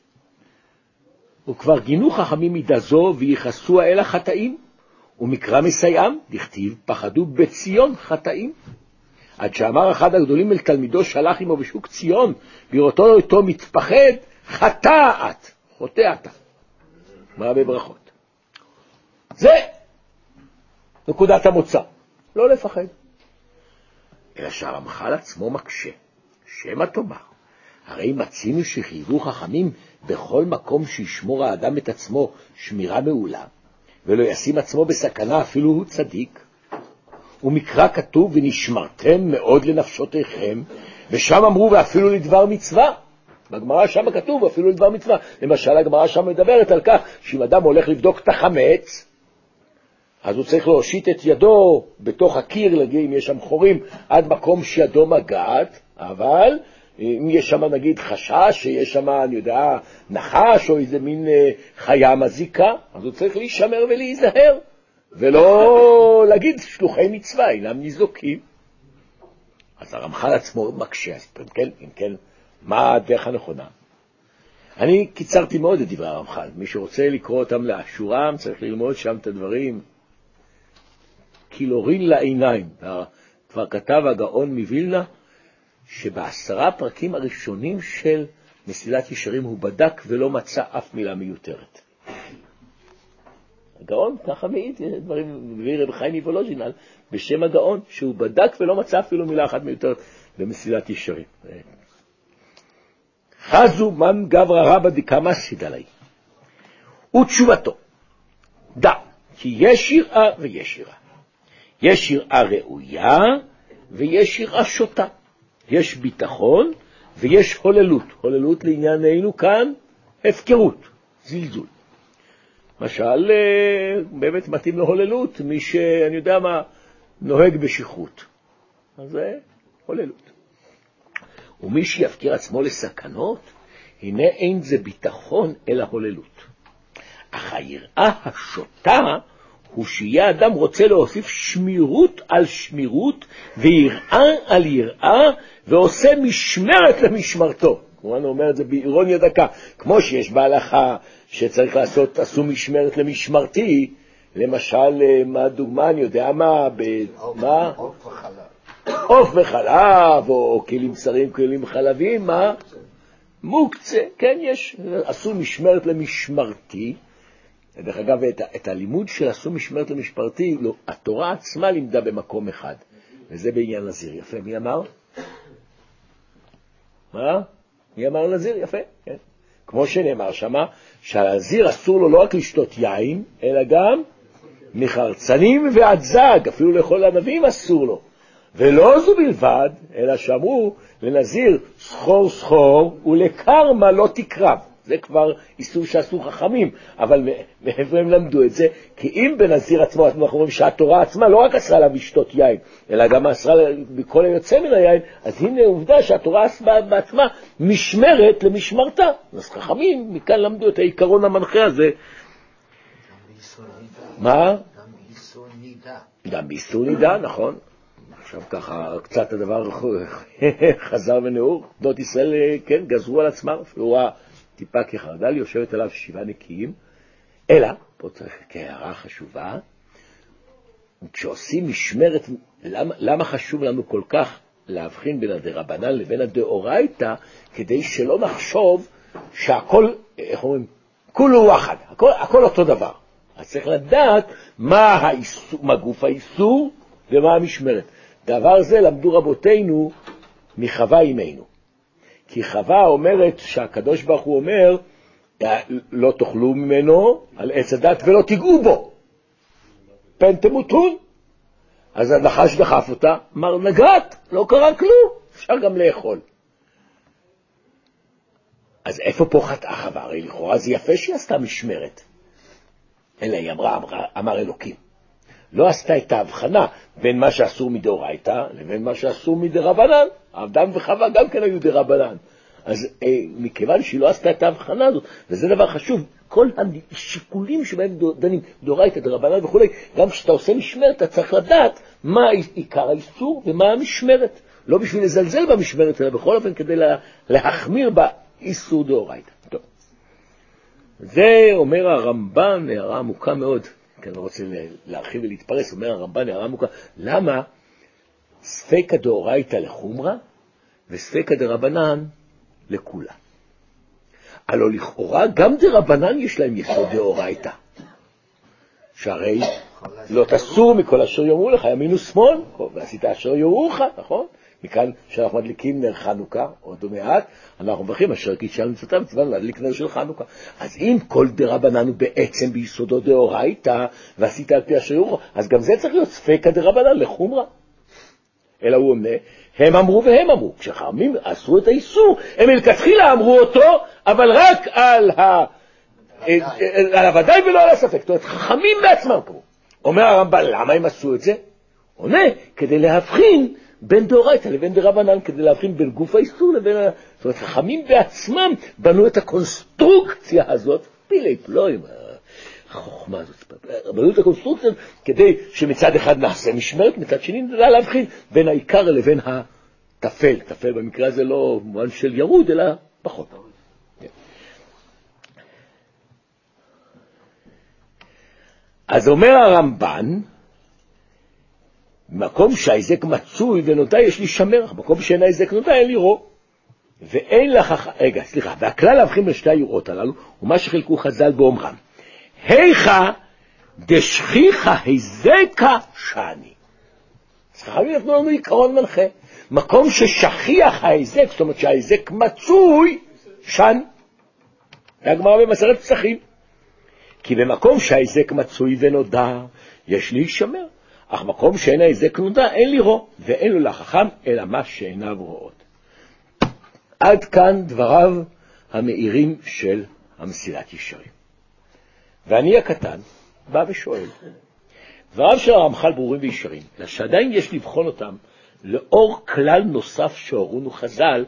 וכבר גינו חכמים מידה זו ויחסו אל החטאים, ומקרא מסייעם, דכתיב פחדו בציון חטאים. עד שאמר אחד הגדולים אל תלמידו שלח עמו בשוק ציון, בראותו אותו מתפחד, חטאת, חוטא אתה. מה בברכות? זה נקודת המוצא, לא לפחד. אלא שהרמח"ל עצמו מקשה, שמה תאמר, הרי מצינו שחייבו חכמים בכל מקום שישמור האדם את עצמו שמירה מעולה, ולא ישים עצמו בסכנה אפילו הוא צדיק. ומקרא כתוב ונשמרתם מאוד לנפשותיכם, ושם אמרו ואפילו לדבר מצווה. בגמרא שם כתוב אפילו לדבר מצווה. למשל הגמרא שם מדברת על כך שאם אדם הולך לבדוק את החמץ, אז הוא צריך להושיט את ידו בתוך הקיר, להגיד אם יש שם חורים עד מקום שידו מגעת, אבל אם יש שם נגיד חשש שיש שם, אני יודע, נחש או איזה מין חיה מזיקה, אז הוא צריך להישמר ולהיזהר, ולא להגיד שלוחי מצווה, אינם ניזוקים. אז הרמח"ל עצמו מקשה, אז אם כן, אם כן, מה הדרך הנכונה? אני קיצרתי מאוד את דברי הרמח"ל. מי שרוצה לקרוא אותם לאשורם צריך ללמוד שם את הדברים קילורין לעיניים. כבר כתב הגאון מווילנה שבעשרה פרקים הראשונים של מסילת ישרים הוא בדק ולא מצא אף מילה מיותרת. הגאון ככה מעיד, דברים מביא רב חיים מוולוז'ין בשם הגאון, שהוא בדק ולא מצא אפילו מילה אחת מיותרת במסילת ישרים. חזו מן גברא רבא דקמא סידלי. ותשובתו, דע, כי יש יראה ויש יראה. יש יראה ראויה ויש יראה שוטה. יש ביטחון ויש הוללות. הוללות לענייננו כאן, הפקרות, זלזול. משל, באמת מתאים להוללות, מי שאני יודע מה, נוהג בשכרות. אז זה הוללות. ומי שיפקיר עצמו לסכנות, הנה אין זה ביטחון אלא הוללות. אך היראה השוטה הוא שיהיה אדם רוצה להוסיף שמירות על שמירות ויראה על יראה ועושה משמרת למשמרתו. כמובן הוא אומר את זה באירוניה דקה, כמו שיש בהלכה שצריך לעשות עשו משמרת למשמרתי, למשל מה הדוגמה, אני יודע מה, מה? עוף וחלב. עוף וחלב או כלים בשרים כלים חלביים, מה? מוקצה, כן יש, עשו משמרת למשמרתי. דרך אגב, את, את הלימוד של עשו משמרת למשמרתי, לא, התורה עצמה לימדה במקום אחד, וזה בעניין נזיר. יפה, מי אמר? מה? מי אמר נזיר? יפה, כן. כמו שנאמר שמה, שהנזיר אסור לו לא רק לשתות יין, אלא גם מחרצנים ועד זג, אפילו לכל הנביאים אסור לו. ולא זו בלבד, אלא שאמרו לנזיר סחור סחור ולקרמה לא תקרב. זה כבר איסור שעשו חכמים, אבל מאיפה הם למדו את זה? כי אם בנזיר עצמו, אנחנו אומרים שהתורה עצמה לא רק אסרה לה לשתות יין, אלא גם אסרה בכל היוצא מן היין, אז הנה עובדה שהתורה עצמה בעצמה משמרת למשמרתה. אז חכמים מכאן למדו את העיקרון המנחה הזה. מה? גם באיסור נידה. גם באיסור נידה, נכון. עכשיו ככה קצת הדבר חזר ונאור. בנות ישראל, כן, גזרו על עצמם, אפילו טיפה כחרדל, יושבת עליו שבעה נקיים, אלא, פה צריך כהערה חשובה, כשעושים משמרת, למה, למה חשוב לנו כל כך להבחין בין הדרבנן לבין הדאורייתא, כדי שלא נחשוב שהכל, איך אומרים, כולו אחד, הכל, הכל אותו דבר. אז צריך לדעת מה, האיסור, מה גוף האיסור ומה המשמרת. דבר זה למדו רבותינו מחווה אימנו. כי חווה אומרת שהקדוש ברוך הוא אומר, לא תאכלו ממנו על עץ הדת ולא תיגעו בו. פן תמותון. אז הנחש דחף אותה, אמר נגעת, לא קרה כלום, אפשר גם לאכול. אז איפה פה חטאה חווה? הרי לכאורה זה יפה שהיא עשתה משמרת. אלא היא אמרה, אמרה, אמר אלוקים. לא עשתה את ההבחנה בין מה שאסור מדאורייתא לבין מה שאסור מדרבנן. אדם וחווה גם כן היו דרבנן. אז אה, מכיוון שהיא לא עשתה את ההבחנה הזאת, וזה דבר חשוב, כל השיקולים שבהם דנים, דאורייתא, דרבנן וכו', גם כשאתה עושה משמרת, אתה צריך לדעת מה עיקר האיסור ומה המשמרת. לא בשביל לזלזל במשמרת, אלא בכל אופן כדי לה, להחמיר באיסור דאורייתא. טוב. זה אומר הרמב"ן, הערה עמוקה מאוד. כי אני לא רוצה להרחיב ולהתפרס, אומר הרמב"ן, הערה עמוקה. למה ספקא דאורייתא לחומרה וספקא דרבנן לכולה? הלא לכאורה גם דרבנן יש להם יסוד דאורייתא. שהרי לא תסור מכל אשר יאמרו לך ימין ושמאל, ועשית אשר יאמרו לך, נכון? מכאן שאנחנו מדליקים נר חנוכה, עוד מעט, אנחנו מברכים אשר קידשנו מצוותיו, מצוונו להדליק נר של חנוכה. אז אם כל דרבנן הוא בעצם ביסודו דאורייתא, ועשית על פי אשר יאמרו, אז גם זה צריך להיות ספקא דרבנן לחומרה. אלא הוא אומר, הם אמרו והם אמרו. כשחכמים עשו את האיסור, הם מלכתחילה אמרו אותו, אבל רק על ה... על הוודאי ולא על הספק. זאת אומרת, חכמים בעצמם קראו. אומר הרמב"ן, למה הם עשו את זה? עונה, כדי להבחין בין דאורייתא לבין דרבנן, כדי להבחין בין גוף האיסור לבין... זאת אומרת, חכמים בעצמם בנו את הקונסטרוקציה הזאת, פילי פלואים, החוכמה הזאת, בנו את הקונסטרוקציה, כדי שמצד אחד נעשה משמרת, מצד שני נדע להבחין בין העיקר לבין התפל. תפל במקרה הזה לא מובן של ירוד, אלא פחות. אז אומר הרמב"ן, במקום שהאיזק מצוי ונודע יש לי שמר, במקום שאין האיזק נודע אין לי רוא. ואין לך, רגע, סליחה, והכלל להבחין בין שתי היראות הללו, ומה שחילקו חז"ל באומרם, היכא דשכיחא היזקא שאני. אז חכמים נתנו לנו עיקרון מנחה, מקום ששכיח ההיזק, זאת אומרת שההיזק מצוי, שן. זה הגמרא במסכת פסחים. כי במקום שההיזק מצוי ונודע, יש לי שמר. אך מקום שאין ההיזק נודע, אין לי רוא, ואין לו לחכם, אלא מה שאיניו רואות. עד כאן דבריו המאירים של המסילת ישרים. ואני הקטן בא ושואל, דבריו של הרמח"ל ברורים וישרים, אלא שעדיין יש לבחון אותם לאור כלל נוסף שהורונו חז"ל,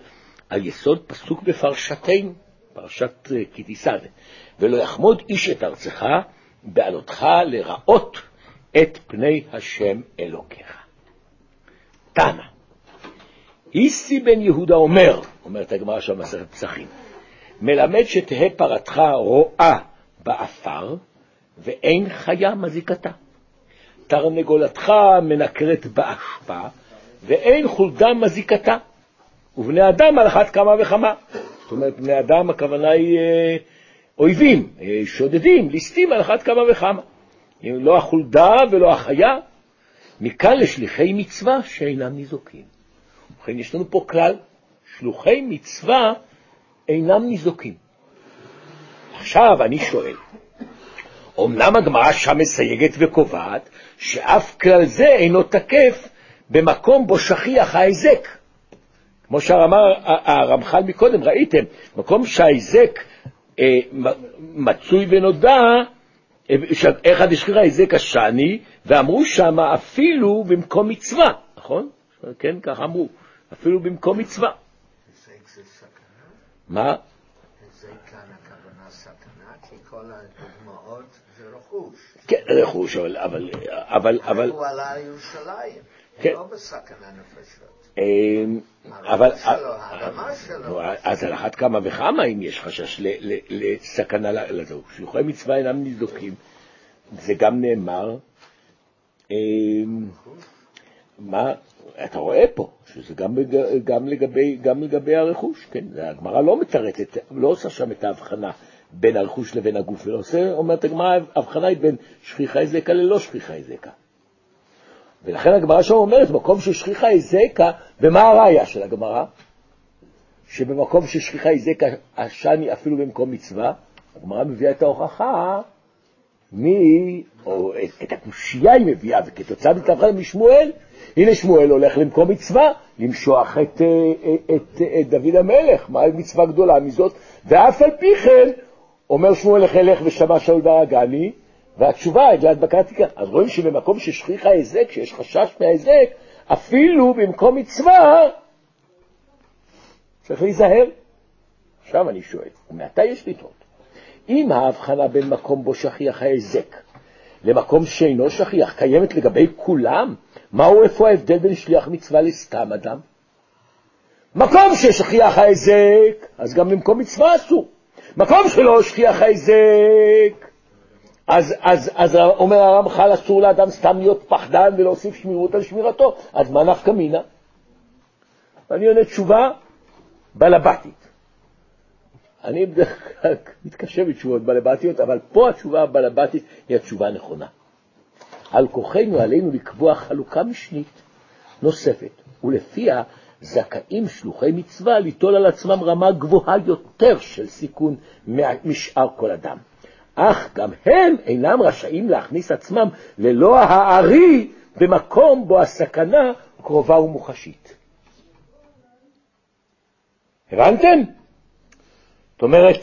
על יסוד פסוק בפרשתנו, פרשת כי תישא, ולא יחמוד איש את ארצך בעלותך לראות את פני השם אלוקיך. תמה. איסי בן יהודה אומר, אומרת הגמרא של מסכת פסחים, מלמד שתהא פרתך רואה באפר ואין חיה מזיקתה. תרנגולתך מנקרת באשפה ואין חולדה מזיקתה. ובני אדם על אחת כמה וכמה. זאת אומרת, בני אדם הכוונה היא אה, אויבים, אה, שודדים, ליסטים על אחת כמה וכמה. לא החולדה ולא החיה. מכאן לשליחי מצווה שאינם ניזוקים. ובכן, יש לנו פה כלל, שלוחי מצווה אינם ניזוקים. עכשיו אני שואל, אמנם הגמרא שם מסייגת וקובעת שאף כלל זה אינו תקף במקום בו שכיח ההיזק. כמו שאמר הרמח"ל מקודם, ראיתם, מקום שההיזק אה, מצוי ונודע, אחד השכיר ההיזק השני, ואמרו שם אפילו במקום מצווה, נכון? כן, כך אמרו, אפילו במקום מצווה. היזק זה סכנה? מה? היזק כאן הכוונה סכנה, כי כל הדוגמאות זה רכוש. כן, רכוש, אבל... אבל, אבל, אבל הוא עלה לירושלים, כן. לא בסכנה נפשות. אבל... האדמה שלו. אז על אחת כמה וכמה, אם יש חשש לסכנה לזו. שלוחי מצווה אינם ניזוקים. זה גם נאמר... מה... אתה רואה פה, שזה גם, גם, לגבי, גם לגבי הרכוש, כן? הגמרא לא מתרצת, לא עושה שם את ההבחנה בין הרכוש לבין הגוף, ולא עושה, אומרת הגמרא, ההבחנה היא בין שכיחה היזקה ללא שכיחה היזקה. ולכן הגמרא שם אומרת, מקום ששכיחה היזקה, ומה הראיה של הגמרא? שבמקום ששכיחה היזקה, השני אפילו במקום מצווה, הגמרא מביאה את ההוכחה, מי, או את, את הקושייה היא מביאה, וכתוצאה מתהפכה משמואל, הנה שמואל הולך למקום מצווה, למשוח את, את, את, את דוד המלך, מה מצווה גדולה מזאת, ואף על פי כן, אומר שמואל לך ושמע שאול ברגני, והתשובה, את להדבקת תיקה. אז רואים שבמקום ששכיח ההיזק, שיש חשש מההיזק, אפילו במקום מצווה, צריך להיזהר. עכשיו אני שואל, ומעתה יש לטעות, אם ההבחנה בין מקום בו שכיח ההיזק, למקום שאינו שכיח, קיימת לגבי כולם, מהו איפה ההבדל בין שליח מצווה לסתם אדם? מקום ששכיח ההיזק, אז גם במקום מצווה אסור. מקום שלא שכיח ההיזק, אז, אז, אז אומר הרמח"ל, אסור לאדם סתם להיות פחדן ולהוסיף שמירות על שמירתו. אז מה נפקא מינה? אני עונה תשובה בלבטית. אני בדרך כלל מתקשה בתשובות בלבטיות, אבל פה התשובה הבלבטית היא התשובה הנכונה. על כוחנו עלינו לקבוע חלוקה משנית נוספת, ולפיה זכאים שלוחי מצווה ליטול על עצמם רמה גבוהה יותר של סיכון משאר כל אדם. אך גם הם אינם רשאים להכניס עצמם ללא הערי במקום בו הסכנה קרובה ומוחשית. הבנתם? זאת אומרת,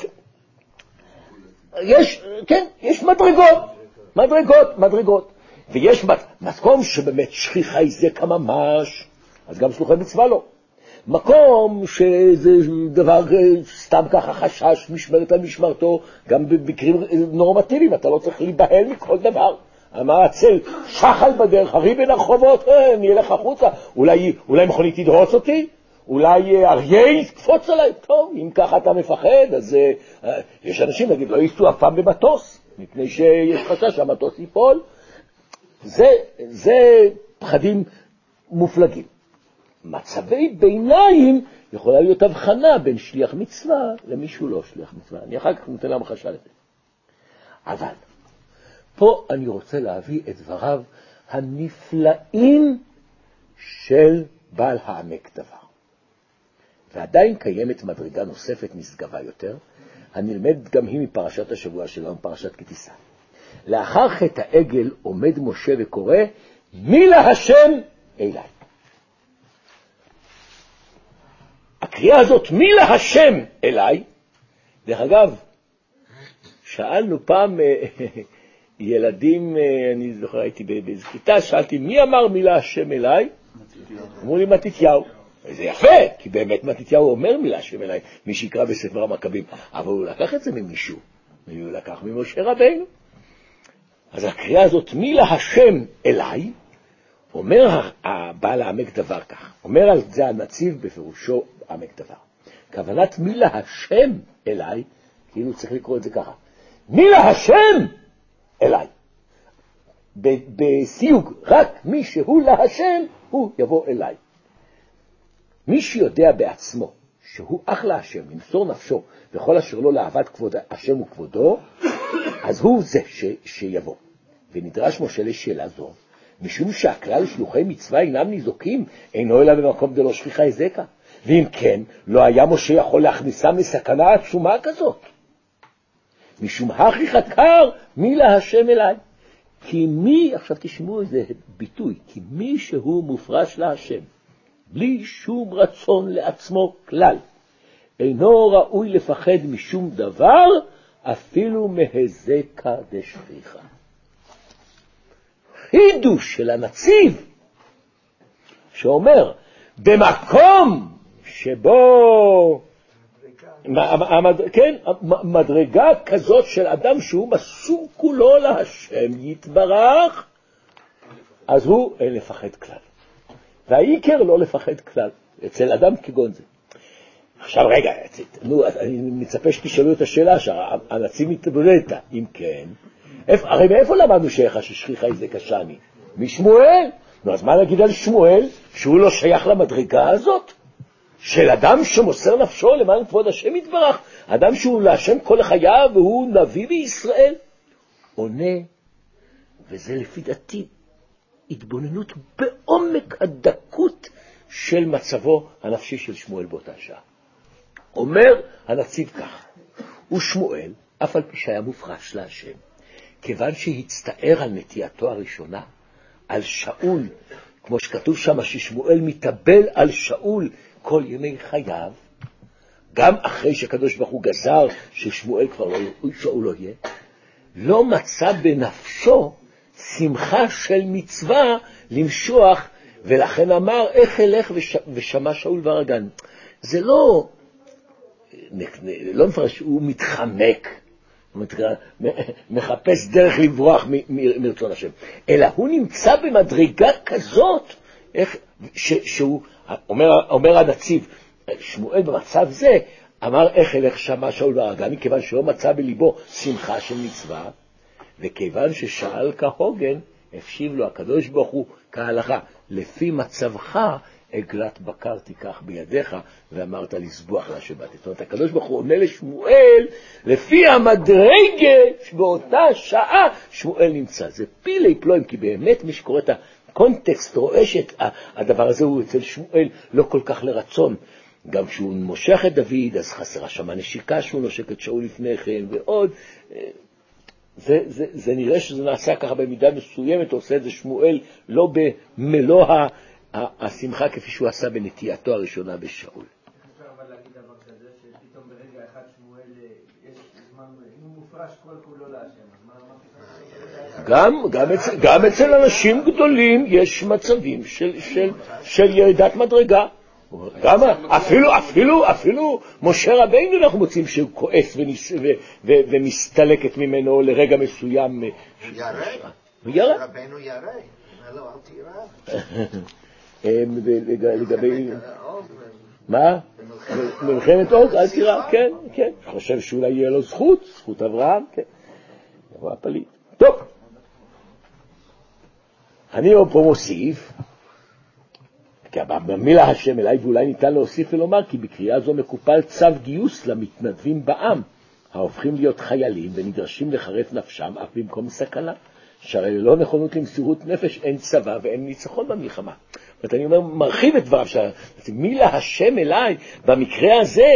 יש, כן, יש מדרגות, מדרגות, מדרגות. ויש מקום שבאמת שכיחה היזקה ממש, אז גם שלוחי מצווה לא. מקום שזה דבר סתם ככה חשש, משמרת על משמרתו, גם במקרים נורמטיביים, אתה לא צריך להיבהל מכל דבר. מה הצל, שחל בדרך, הרי בין הרחובות, אני אלך החוצה, אולי, אולי מכונית תדרוס אותי, אולי אריה יקפוץ עליי, טוב, אם ככה אתה מפחד, אז uh, יש אנשים, נגיד, לא ייסעו אף פעם במטוס, מפני שיש חשש שהמטוס ייפול. זה, זה פחדים מופלגים. מצבי ביניים יכולה להיות הבחנה בין שליח מצווה למישהו לא שליח מצווה. אני אחר כך נותן להמחשה לזה. אבל פה אני רוצה להביא את דבריו הנפלאים של בעל העמק דבר. ועדיין קיימת מדרגה נוספת נשגבה יותר, הנלמד גם היא מפרשת השבוע שלנו, פרשת כי תישא. לאחר חטא העגל עומד משה וקורא, מי להשם אליי. הקריאה הזאת, מי להשם אליי, דרך אגב, שאלנו פעם ילדים, אני זוכר, הייתי באיזו כיתה, שאלתי, מי אמר מי להשם אליי? אמרו לי מתתיהו. זה יפה, כי באמת מתתיהו אומר מילה השם אליי, מי שיקרא בספר המכבים, אבל הוא לקח את זה ממישהו, הוא לקח ממשה רבינו. אז הקריאה הזאת, מי להשם אליי, אומר הבעל העמק דבר כך, אומר על זה הנציב בפירושו עמק דבר. כוונת מי להשם אליי, כאילו צריך לקרוא את זה ככה, מי להשם אליי. בסיוג, רק מי שהוא להשם, הוא יבוא אליי. מי שיודע בעצמו שהוא אח להשם, למסור נפשו וכל אשר לא לאהבת כבוד השם וכבודו, אז הוא זה ש, שיבוא. ונדרש משה לשאלה זו, משום שהכלל שלוחי מצווה אינם ניזוקים, אינו אלא במקום דלא שכיחה הזקה. ואם כן, לא היה משה יכול להכניסה מסכנה עצומה כזאת. משום הכי חקר מי להשם אליי. כי מי, עכשיו תשמעו איזה ביטוי, כי מי שהוא מופרש להשם, בלי שום רצון לעצמו כלל, אינו ראוי לפחד משום דבר, אפילו מהזקה דשכיחה. חידוש של הנציב, שאומר, במקום שבו, כן, מדרגה כזאת של אדם שהוא מסור כולו להשם יתברך, אז הוא אין לפחד כלל. והעיקר לא לפחד כלל, אצל אדם כגון זה. עכשיו רגע, נו, אני מצפה שתשאלו את השאלה שהנציב מתבודד איתה. אם כן, הרי מאיפה למדנו שאיך ששכיחה איזה קשני? משמואל. נו, אז מה נגיד על שמואל? שהוא לא שייך למדרגה הזאת? של אדם שמוסר נפשו למען כבוד השם יתברך, אדם שהוא להשם כל חייו והוא נביא בישראל. עונה, וזה לפי דעתי התבוננות בעומק הדקות של מצבו הנפשי של שמואל באותה שעה. אומר הנציב כך, ושמואל, אף על פי שהיה מופרש להשם, כיוון שהצטער על נטייתו הראשונה, על שאול, כמו שכתוב שם ששמואל מתאבל על שאול כל ימי חייו, גם אחרי שהקדוש ברוך הוא גזר ששמואל כבר לא, שאול לא יהיה, לא מצא בנפשו שמחה של מצווה למשוח, ולכן אמר, איך אלך וש... ושמע שאול ורגן. זה לא, לא מפרש, הוא מתחמק, מחפש דרך לברוח מ... מרצון השם, אלא הוא נמצא במדרגה כזאת, איך, ש... שהוא, אומר, אומר הנציב, שמואל במצב זה, אמר איך אלך שמע שאול ורגן, מכיוון שלא מצא בליבו שמחה של מצווה, וכיוון ששאל כהוגן, הפשיב לו הקדוש ברוך הוא כהלכה, לפי מצבך עגלת בקר תיקח בידיך, ואמרת לסבוח לשבת. זאת אומרת, הקדוש ברוך הוא עונה לשמואל, לפי המדרגה שבאותה שעה שמואל נמצא. זה פילי פלואים, כי באמת מי שקורא את הקונטקסט רואה שהדבר הזה הוא אצל שמואל לא כל כך לרצון. גם כשהוא מושך את דוד, אז חסרה שמה נשיקה שהוא נושק את שאול לפני כן, ועוד. זה, זה, זה נראה שזה נעשה ככה במידה מסוימת, עושה את זה שמואל לא במלוא השמחה כפי שהוא עשה בנטייתו הראשונה בשאול. אפשר אבל להגיד דבר כזה, שפתאום ברגע אחד שמואל, יש זמן, אם הוא מופרש כל כולו להשם, אז מה פתאום? גם, גם, אצל, גם אצל אנשים גדולים יש מצבים של, של, של ירידת מדרגה. גם, אפילו, אפילו, אפילו משה רבינו אנחנו מוצאים שהוא כועס וניס, ו, ו, ומסתלקת ממנו לרגע מסוים. ירא. ירא. רבינו ירא. לא, אל תירא. לגבי... מה? במלחמת אוג, אל תירא, כן, כן. אני חושב שאולי יהיה לו זכות, זכות אברהם, כן. יבוא הפליט. טוב. אני פה מוסיף, כי במילה השם אליי, ואולי ניתן להוסיף ולומר, כי בקריאה זו מקופל צו גיוס למתנדבים בעם, ההופכים להיות חיילים ונדרשים לחרף נפשם אף במקום סכנה, שהרי ללא נכונות למסירות נפש אין צבא ואין ניצחון במלחמה. זאת אני אומר, מרחיב את דבריו, מילה השם אליי, במקרה הזה,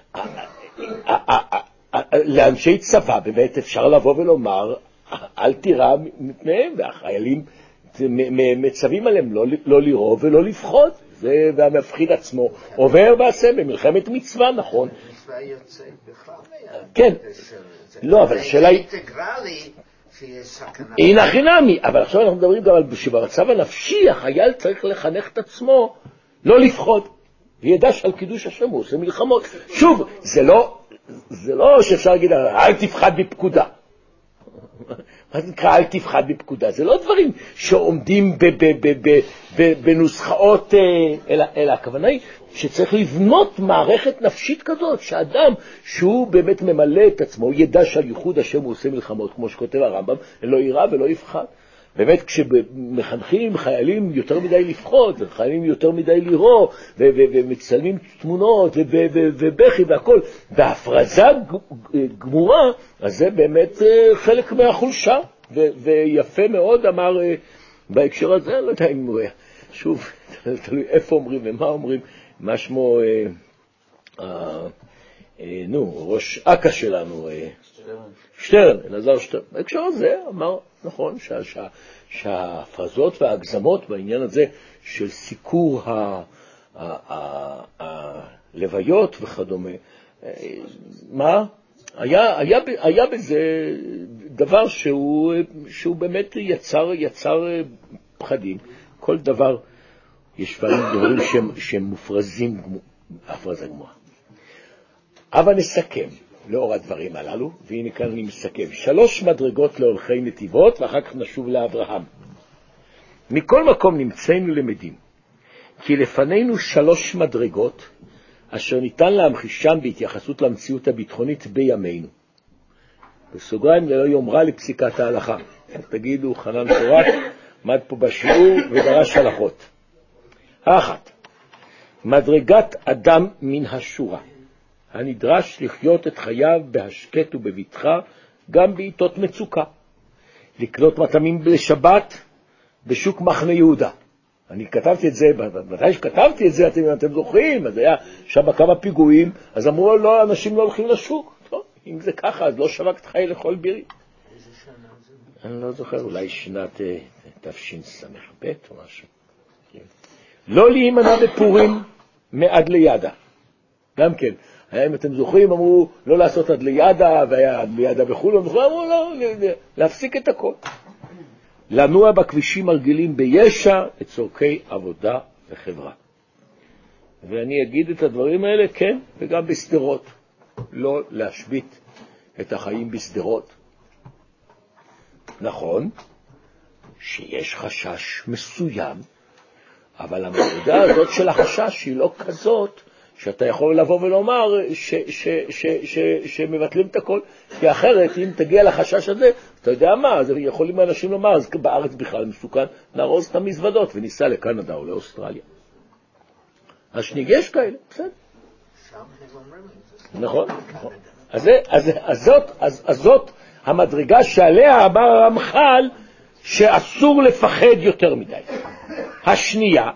לאנשי צבא, באמת אפשר לבוא ולומר, אל תירא מפניהם, והחיילים מצווים עליהם לא, לא לראות ולא לפחוד, זה והמפחיד עצמו עובר ועשה במלחמת מצווה, נכון? מצווה יוצא בכלל. כן, לא, אבל השאלה היא אינטגרלי שיש סכנה. אין החינמי, אבל עכשיו אנחנו מדברים גם על שבמצב הנפשי החייל צריך לחנך את עצמו לא לפחוד. וידע שעל קידוש השם הוא עושה מלחמות. שוב, זה לא, זה לא שאפשר להגיד, אל תפחד בפקודה. מה זה נקרא אל תפחד בפקודה? זה לא דברים שעומדים בנוסחאות, אלא הכוונה היא שצריך לבנות מערכת נפשית כזאת, שאדם שהוא באמת ממלא את עצמו, ידע שעל ייחוד השם הוא עושה מלחמות, כמו שכותב הרמב"ם, לא יירא ולא יפחד. באמת כשמחנכים חיילים יותר מדי לפחות, חיילים יותר מדי לירוא, ומצלמים תמונות, ובכי והכל, בהפרזה גמורה, אז זה באמת חלק מהחולשה, ויפה מאוד אמר בהקשר הזה, לא יודע אם הוא היה, שוב, תלוי איפה אומרים ומה אומרים, מה שמו, נו, ראש אקה שלנו, שטרן, אלעזר שטרן. בהקשר הזה אמר, נכון, שההפרזות וההגזמות בעניין הזה של סיקור הלוויות וכדומה, מה? היה, היה, היה בזה דבר שהוא, שהוא באמת יצר, יצר פחדים. כל דבר, יש דברים שהם, שהם מופרזים, הפרזה גמורה. אבל נסכם לאור הדברים הללו, והנה כאן אני מסכם. שלוש מדרגות להולכי נתיבות, ואחר כך נשוב לאברהם. מכל מקום נמצאנו למדים, כי לפנינו שלוש מדרגות, אשר ניתן להמחישם בהתייחסות למציאות הביטחונית בימינו. בסוגריים ללא יומרה לפסיקת ההלכה. תגידו, חנן פורט, עמד פה בשיעור ודרש הלכות. האחת, מדרגת אדם מן השורה, הנדרש לחיות את חייו בהשקט ובביטחה, גם בעיתות מצוקה. לקנות מטעמים לשבת בשוק מחנה יהודה. אני כתבתי את זה, מתי שכתבתי את זה, אתם, אתם זוכרים, אז היה שם כמה פיגועים, אז אמרו, לא, אנשים לא הולכים לשוק. לא, אם זה ככה, אז לא שווקת חי לכל בירי. איזה שנה זה? אני לא זוכר, אולי שנת תשס"ב או משהו. לא להימנע בפורים מעד לידה. גם כן, אם אתם זוכרים, אמרו לא לעשות עד לידה, והיה עד לידה בחול, אמרו לא, להפסיק את הכל. לנוע בכבישים הרגילים בישע את צורכי עבודה וחברה. ואני אגיד את הדברים האלה, כן, וגם בסדרות. לא להשבית את החיים בסדרות. נכון שיש חשש מסוים, אבל המדרגה הזאת של החשש היא לא כזאת שאתה יכול לבוא ולומר ש, ש, ש, ש, שמבטלים את הכל, כי אחרת אם תגיע לחשש הזה, אתה יודע מה, אז יכולים אנשים לומר, אז בארץ בכלל מסוכן, נארוז את המזוודות וניסע לקנדה או לאוסטרליה. אז יש כאלה, בסדר. נכון, נכון. אז, אז, אז, זאת, אז, אז זאת המדרגה שעליה אמר הרמח"ל שאסור לפחד יותר מדי. השנייה,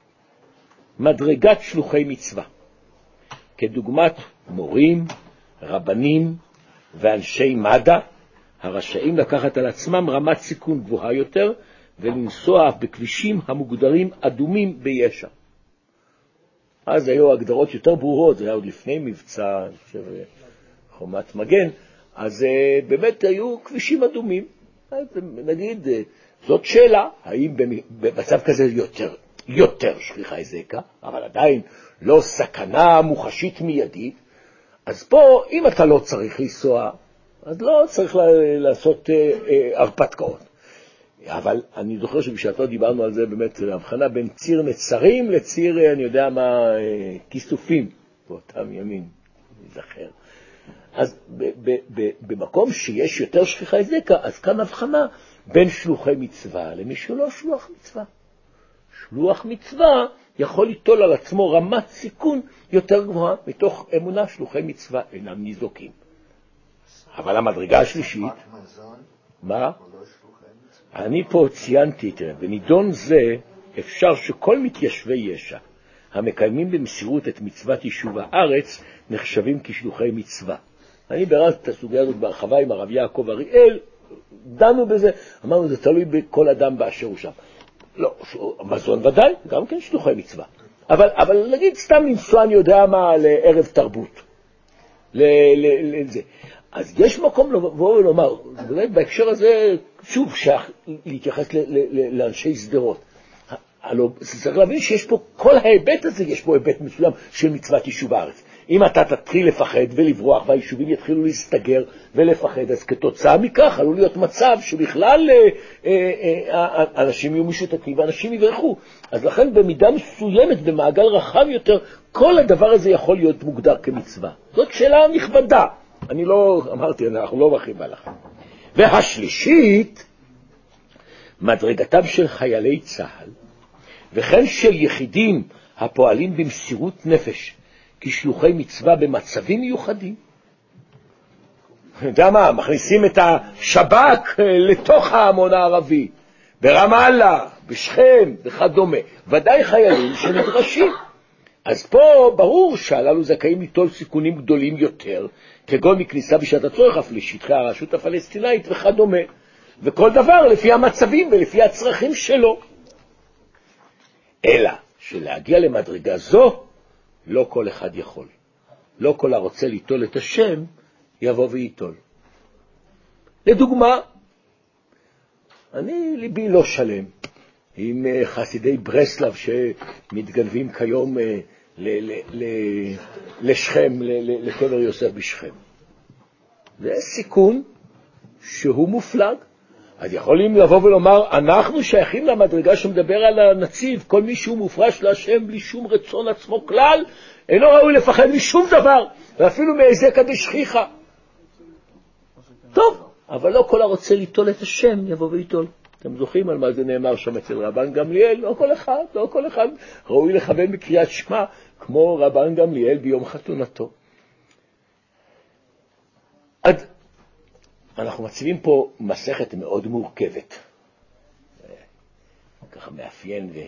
מדרגת שלוחי מצווה, כדוגמת מורים, רבנים ואנשי מדע, הרשאים לקחת על עצמם רמת סיכון גבוהה יותר ולנסוע בכבישים המוגדרים אדומים בישע. אז היו הגדרות יותר ברורות, זה היה עוד לפני מבצע של חומת מגן, אז באמת היו כבישים אדומים. נגיד, זאת שאלה, האם במצב כזה יותר, יותר שכיחה זקה, אבל עדיין לא סכנה מוחשית מיידית, אז פה, אם אתה לא צריך לנסוע, אז לא צריך לעשות הרפתקאות. אבל אני זוכר שבשעתו דיברנו על זה באמת, להבחנה בין ציר נצרים לציר, אני יודע מה, כיסופים, באותם ימים, נזכר. אז ב- ב- ב- במקום שיש יותר שכיחה זקה, אז כאן הבחנה בין שלוחי מצווה למי שלא שלוח מצווה. שלוח מצווה יכול ליטול על עצמו רמת סיכון יותר גבוהה, מתוך אמונה שלוחי מצווה אינם ניזוקים. אבל המדרגה השלישית, מה? אני פה ציינתי, תראה, בנידון זה אפשר שכל מתיישבי ישע, המקיימים במסירות את מצוות יישוב הארץ, נחשבים כשלוחי מצווה. אני ברזתי את הסוגיה הזאת בהרחבה עם הרב יעקב אריאל, דנו בזה, אמרנו, זה תלוי בכל אדם באשר הוא שם. לא, מזון ודאי, גם כן שלוחי מצווה. אבל, אבל נגיד סתם לנסוע, אני יודע מה, לערב תרבות. לזה. אז יש מקום לבוא ולומר, באמת בהקשר הזה, שוב, שייך להתייחס לאנשי סדרות. הלוא צריך להבין שיש פה, כל ההיבט הזה, יש פה היבט מסוים של מצוות יישוב הארץ. אם אתה תתחיל לפחד ולברוח והיישובים יתחילו להסתגר ולפחד, אז כתוצאה מכך עלול להיות מצב שבכלל אה, אה, אה, אנשים יהיו משותקים ואנשים יברחו. אז לכן במידה מסוימת, במעגל רחב יותר, כל הדבר הזה יכול להיות מוגדר כמצווה. זאת שאלה נכבדה. אני לא אמרתי, אנחנו לא מרחיבים עליכם. והשלישית, מדרגתם של חיילי צה"ל, וכן של יחידים הפועלים במסירות נפש, כשלוחי מצווה במצבים מיוחדים. אתה יודע מה, מכניסים את השב"כ לתוך ההמון הערבי, ברמאללה, בשכם וכדומה. ודאי חיילים שנדרשים. אז פה ברור שהללו זכאים ליטול סיכונים גדולים יותר, כגון מכניסה בשעת הצורך אף לשטחי הרשות הפלסטינאית וכדומה. וכל דבר לפי המצבים ולפי הצרכים שלו. אלא שלהגיע למדרגה זו, לא כל אחד יכול. לא כל הרוצה ליטול את השם, יבוא ויטול. לדוגמה, אני ליבי לא שלם עם חסידי ברסלב שמתגנבים כיום ל- ל- ל- לשכם, ל- לקבר יוסף בשכם. זה סיכון שהוא מופלג. אז יכולים לבוא ולומר, אנחנו שייכים למדרגה שמדבר על הנציב, כל מי שהוא מופרש להשם בלי שום רצון עצמו כלל, אינו ראוי לפחד משום דבר, ואפילו מאיזה קדש שכיחה. טוב, אבל לא כל הרוצה ליטול את השם יבוא ויטול. אתם זוכרים על מה זה נאמר שם אצל רבן גמליאל? לא כל אחד, לא כל אחד ראוי לכוון בקריאת שמע, כמו רבן גמליאל ביום חתונתו. עד אנחנו מציבים פה מסכת מאוד מורכבת. ככה מאפיין ו...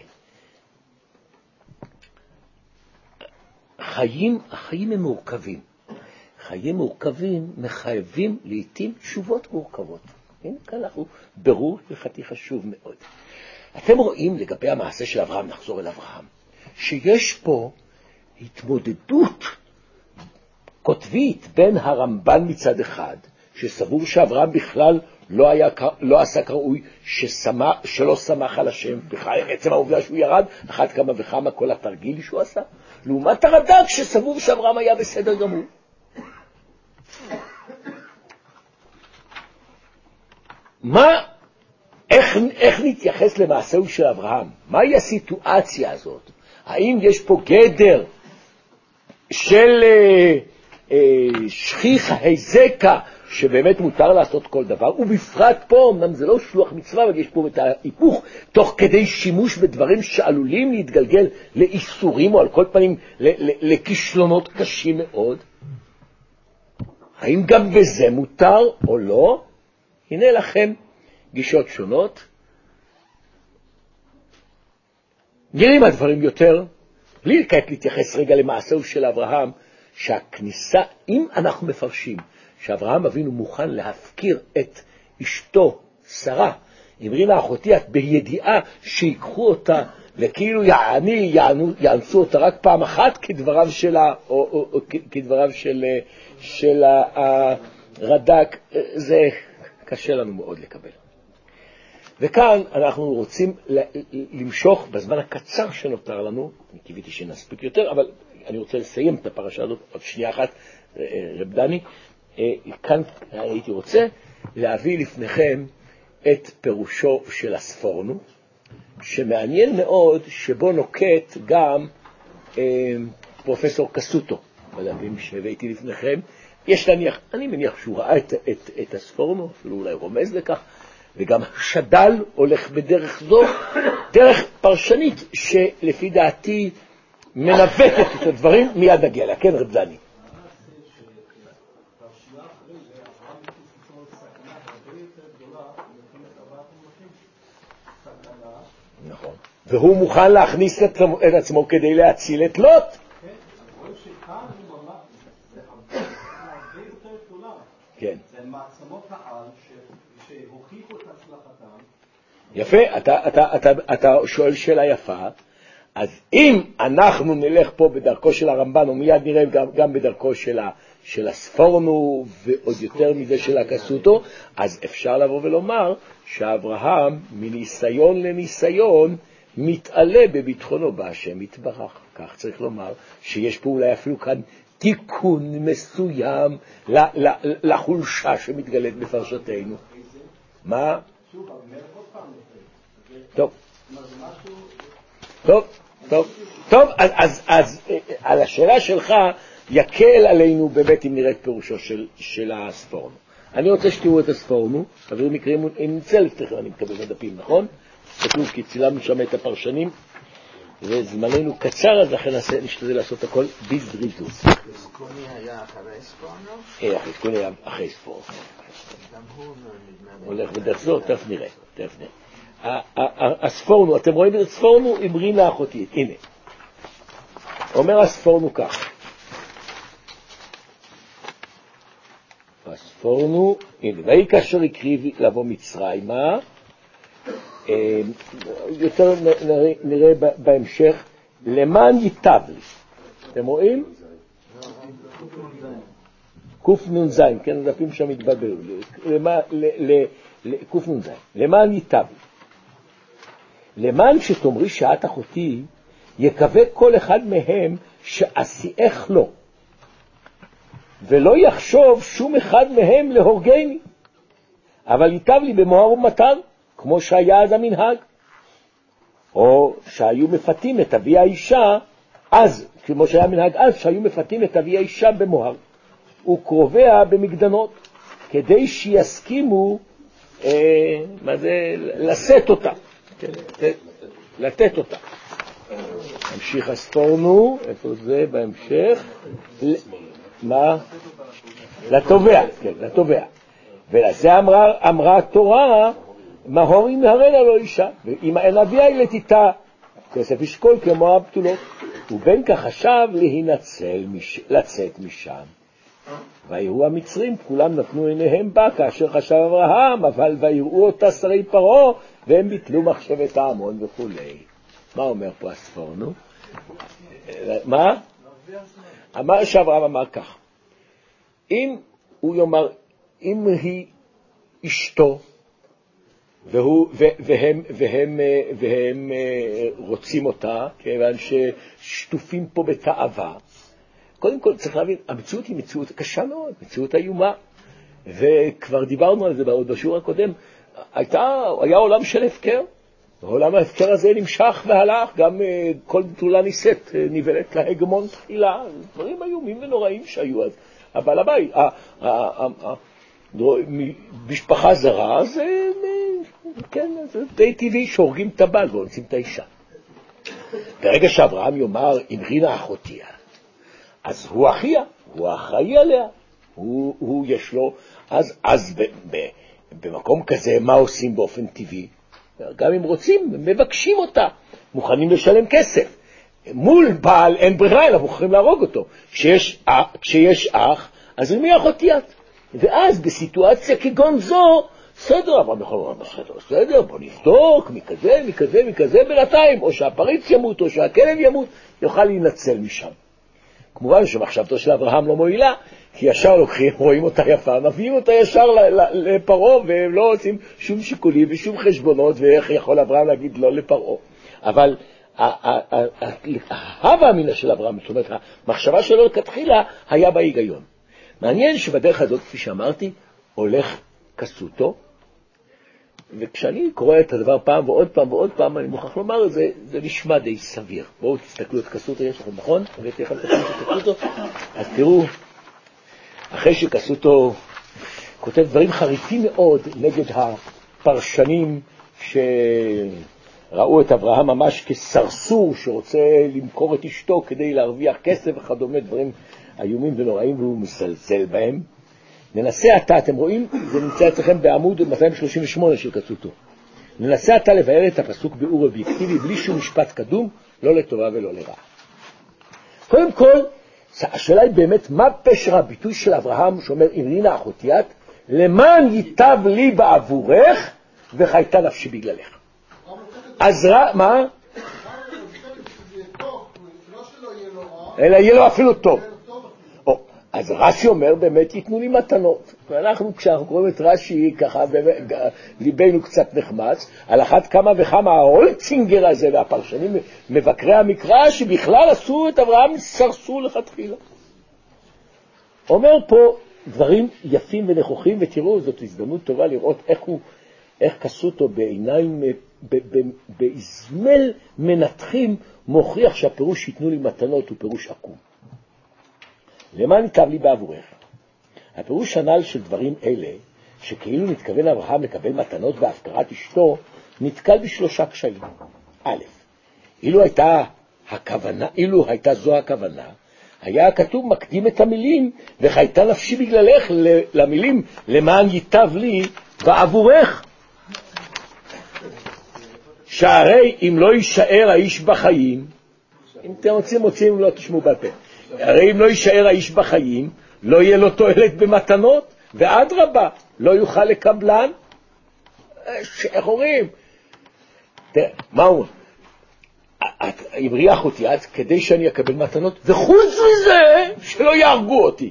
החיים, החיים הם מורכבים. חיים מורכבים מחייבים לעתים תשובות מורכבות. הנה, כאן אנחנו ברור הלכתי חשוב מאוד. אתם רואים לגבי המעשה של אברהם, נחזור אל אברהם, שיש פה התמודדות כותבית בין הרמב"ן מצד אחד, שסבור שאברהם בכלל לא, היה, לא עשה כראוי, ששמה, שלא שמח על השם, בכלל עצם העובדה שהוא ירד, אחת כמה וכמה כל התרגיל שהוא עשה, לעומת הרד"ק שסבור שאברהם היה בסדר גמור. מה, איך, איך נתייחס למעשהו של אברהם? מהי הסיטואציה הזאת? האם יש פה גדר של אה, אה, שכיח היזקה, שבאמת מותר לעשות כל דבר, ובפרט פה, אמנם זה לא שלוח מצווה, אבל יש פה את ההיפוך, תוך כדי שימוש בדברים שעלולים להתגלגל לאיסורים, או על כל פנים לכישלונות קשים מאוד. האם גם בזה מותר או לא? הנה לכם גישות שונות. נראים הדברים יותר, בלי כעת להתייחס רגע למעשהו של אברהם, שהכניסה, אם אנחנו מפרשים, שאברהם אבינו מוכן להפקיר את אשתו, שרה, אמרי לה אחותי, את בידיעה שיקחו אותה, וכאילו יעני, יענו, יענצו אותה רק פעם אחת, כדבריו של, ה, או, או, או, כדבריו של, של הרד"ק, זה קשה לנו מאוד לקבל. וכאן אנחנו רוצים למשוך בזמן הקצר שנותר לנו, אני קיוויתי שנספיק יותר, אבל אני רוצה לסיים את הפרשה הזאת עוד שנייה אחת, רב דני. כאן הייתי רוצה להביא לפניכם את פירושו של הספורנו, שמעניין מאוד, שבו נוקט גם אה, פרופסור קסוטו, בדפים שהבאתי לפניכם. יש להניח, אני מניח שהוא ראה את, את, את הספורנו, אפילו אולי רומז לכך, וגם שדל הולך בדרך זו, דרך פרשנית שלפי דעתי מנווטת את הדברים, מיד נגיע לה. כן, רב דני. נכון. והוא מוכן להכניס את עצמו כדי להציל את לוט. כן. זה מעצמות העל שהוכיחו את הצלחתם. יפה, אתה, אתה, אתה, אתה שואל שאלה יפה. אז אם אנחנו נלך פה בדרכו של הרמב"ן, או מיד נראה גם, גם בדרכו של, ה, של הספורנו, ועוד יותר מזה של הקסוטו, אז אפשר לבוא ולומר שאברהם מניסיון לניסיון מתעלה בביטחונו בהשם יתברך. כך צריך לומר שיש פה אולי אפילו כאן תיקון מסוים לחולשה שמתגלית בפרשתנו. מה? טוב. טוב, טוב, טוב, אז, אז, אז על השאלה שלך יקל עלינו באמת אם נראה את פירושו של, של הספורנו. אני רוצה שתראו את הספורנו, חברים מקרים, אם נצא לפתחם, אני מקבל בדפים, נכון? תקלו, כי צילמנו שם את הפרשנים, וזמננו קצר, אז לכן נשתדל לעשות הכל בזריזות. חזקוני היה אחרי ספורנו? אה, חזקוני היה אחרי ספורנו. גם הוא נדמה. הולך בדרך זו, תכף נראה, תכף נראה. הספורנו, אתם רואים את הספורנו? אמרי לאחותי, הנה. אומר הספורנו כך. הספורנו, הנה, והיא כאשר הקריב לבוא מצרימה, יותר נראה בהמשך, למען ייטב לי. אתם רואים? קוף נון זין, כן, הדפים שם התבלבלו. קוף נון זין, למען ייטב לי. למען שתאמרי שאת אחותי, יקווה כל אחד מהם שעשייך לו, ולא יחשוב שום אחד מהם להורגני, אבל ייטב לי במוהר ומתן, כמו שהיה אז המנהג, או שהיו מפתים את אבי האישה, אז, כמו שהיה מנהג אז, שהיו מפתים את אבי האישה במוהר, וקרוביה במגדנות, כדי שיסכימו, אה, מה זה, לשאת אותה, לתת אותה. המשיך הספורנו, איפה זה בהמשך? מה? לתובע, כן, לתובע. ולזה אמרה, אמרה התורה, מהור ימהרנה לו אישה, ואם אין אביה לתיתה, כסף ישקול כמו הבתולות. ובין כך חשב להינצל, מש... לצאת משם. ויראו המצרים, כולם נתנו עיניהם בה, כאשר חשב אברהם, אבל ויראו אותה שרי פרעה, והם ביטלו מחשבת ההמון וכו'. מה אומר פה הספורנו? מה? אמר שאברהם אמר כך, אם הוא יאמר, אם היא אשתו, והוא, והם, והם, והם רוצים אותה, כיוון ששטופים פה בתאווה, קודם כל צריך להבין, המציאות היא מציאות קשה מאוד, מציאות איומה, וכבר דיברנו על זה בעוד בשיעור הקודם, הייתה, היה עולם של הפקר, העולם ההפקר הזה נמשך והלך, גם כל בתולה ניסית, ניבלת להגמון תחילה, דברים איומים ונוראים שהיו אז. אבל הבית, משפחה זרה, זה, כן, זה די טבעי שהורגים את הבעל ואונסים את האישה. ברגע שאברהם יאמר, אמרי נא אחותיה, אז הוא אחיה, הוא אחראי עליה, הוא, הוא יש לו, אז, אז ב, ב, במקום כזה, מה עושים באופן טבעי? גם אם רוצים, מבקשים אותה, מוכנים לשלם כסף. מול בעל אין ברירה, אלא מוכנים להרוג אותו. כשיש, כשיש אח, אז מי אחותי את? ואז בסיטואציה כגון זו, סדר, אבל בכל זאת, בסדר, בסדר, בוא נבדוק, מכזה, מכזה, מכזה בינתיים, או שהפריץ ימות, או שהכלב ימות, יוכל להינצל משם. כמובן שמחשבתו של אברהם לא מועילה, כי ישר לוקחים, רואים אותה יפה, מביאים אותה ישר לפרעה, והם לא עושים שום שיקולים ושום חשבונות, ואיך יכול אברהם להגיד לא לפרעה. אבל ההווה אמינה של אברהם, זאת אומרת, המחשבה שלו לכתחילה היה בהיגיון. מעניין שבדרך הזאת, כפי שאמרתי, הולך כסותו, וכשאני קורא את הדבר פעם ועוד פעם ועוד פעם, אני מוכרח לומר, זה, זה נשמע די סביר. בואו תסתכלו את כסותו, יש לכם, נכון? הבאתי לכם את כסותו. אז תראו, אחרי שכסותו כותב דברים חריפים מאוד נגד הפרשנים שראו את אברהם ממש כסרסור שרוצה למכור את אשתו כדי להרוויח כסף וכדומה, דברים איומים ונוראים, והוא מסלזל בהם. ננסה אתה, אתם רואים? זה נמצא אצלכם בעמוד מאתיים שלושים ושמונה של כסותו. ננסה אתה לבאר את הפסוק ביאור אובייקטיבי, בלי שום משפט קדום, לא לטובה ולא לרעה. קודם כל, השאלה היא באמת, מה פשר הביטוי של אברהם שאומר, אמרי נא אחותי את, למען ייטב לי בעבורך, וחייתה נפשי בגללך. אז מה? אלא יהיה לו אפילו טוב. אז רש"י אומר, באמת ייתנו לי מתנות. ואנחנו, כשאנחנו קוראים את רש"י, ככה ליבנו קצת נחמץ, על אחת כמה וכמה ההולצינגר הזה, והפרשנים, מבקרי המקרא, שבכלל עשו את אברהם סרסו לכתחילה. אומר פה דברים יפים ונכוחים, ותראו, זאת הזדמנות טובה לראות איך הוא, איך כסו אותו בעיניים, באזמל מנתחים, מוכיח שהפירוש ייתנו לי מתנות הוא פירוש עקום. למה ניתב לי בעבורך? הפירוש הנ"ל של דברים אלה, שכאילו נתכוון אברהם לקבל מתנות בהפקרת אשתו, נתקל בשלושה קשיים. א', אילו הייתה הכוונה, אילו הייתה זו הכוונה, היה כתוב מקדים את המילים, וחייתה נפשי בגללך למילים, למען ייטב לי בעבורך. שהרי אם לא יישאר האיש בחיים, אם אתם רוצים מוצאים, לא תשמעו בפה. הרי אם לא יישאר האיש בחיים, לא יהיה לו תועלת במתנות, ועד רבה, לא יוכל לקבלן. איך אומרים? מה הוא? את הבריח אותי עד כדי שאני אקבל מתנות, וחוץ מזה, שלא יהרגו אותי.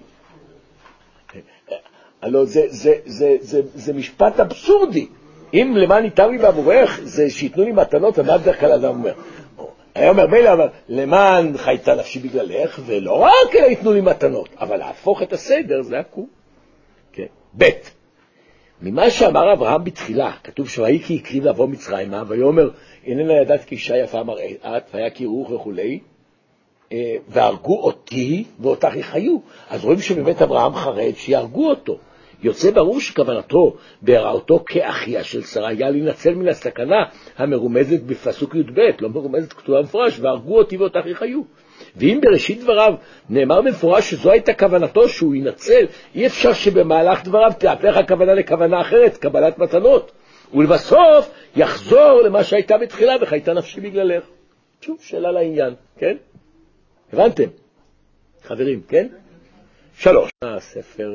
הלוא זה, זה, זה, זה, זה משפט אבסורדי. אם למען ייטב לי בעבורך, זה שיתנו לי מתנות, ומה בדרך כלל אדם אומר? היה אומר, מילא, אבל למען חייתה נפשי בגללך, ולא רק אלא ייתנו לי מתנות, אבל להפוך את הסדר, זה עקום. כן. ב' ממה שאמר אברהם בתחילה, כתוב שוהי כי הקריב לבוא מצרימה, ויאמר, איננה ידעת כי אישה יפה מראת, והיה כי רוח וכולי, והרגו אותי, ואותך יחיו. אז רואים שבאמת אברהם חרד שיהרגו אותו. יוצא ברור שכוונתו בהראותו כאחיה של שרה היה להינצל מן הסכנה המרומזת בפסוק י"ב, לא מרומזת כתובה מפורש, והרגו אותי ואותך יחיו. ואם בראשית דבריו נאמר במפורש שזו הייתה כוונתו שהוא ינצל, אי אפשר שבמהלך דבריו תהפך הכוונה לכוונה אחרת, קבלת מתנות, ולבסוף יחזור למה שהייתה בתחילה וחייתה נפשי בגללך. שוב, שאלה לעניין, כן? הבנתם? חברים, כן? שלוש. הספר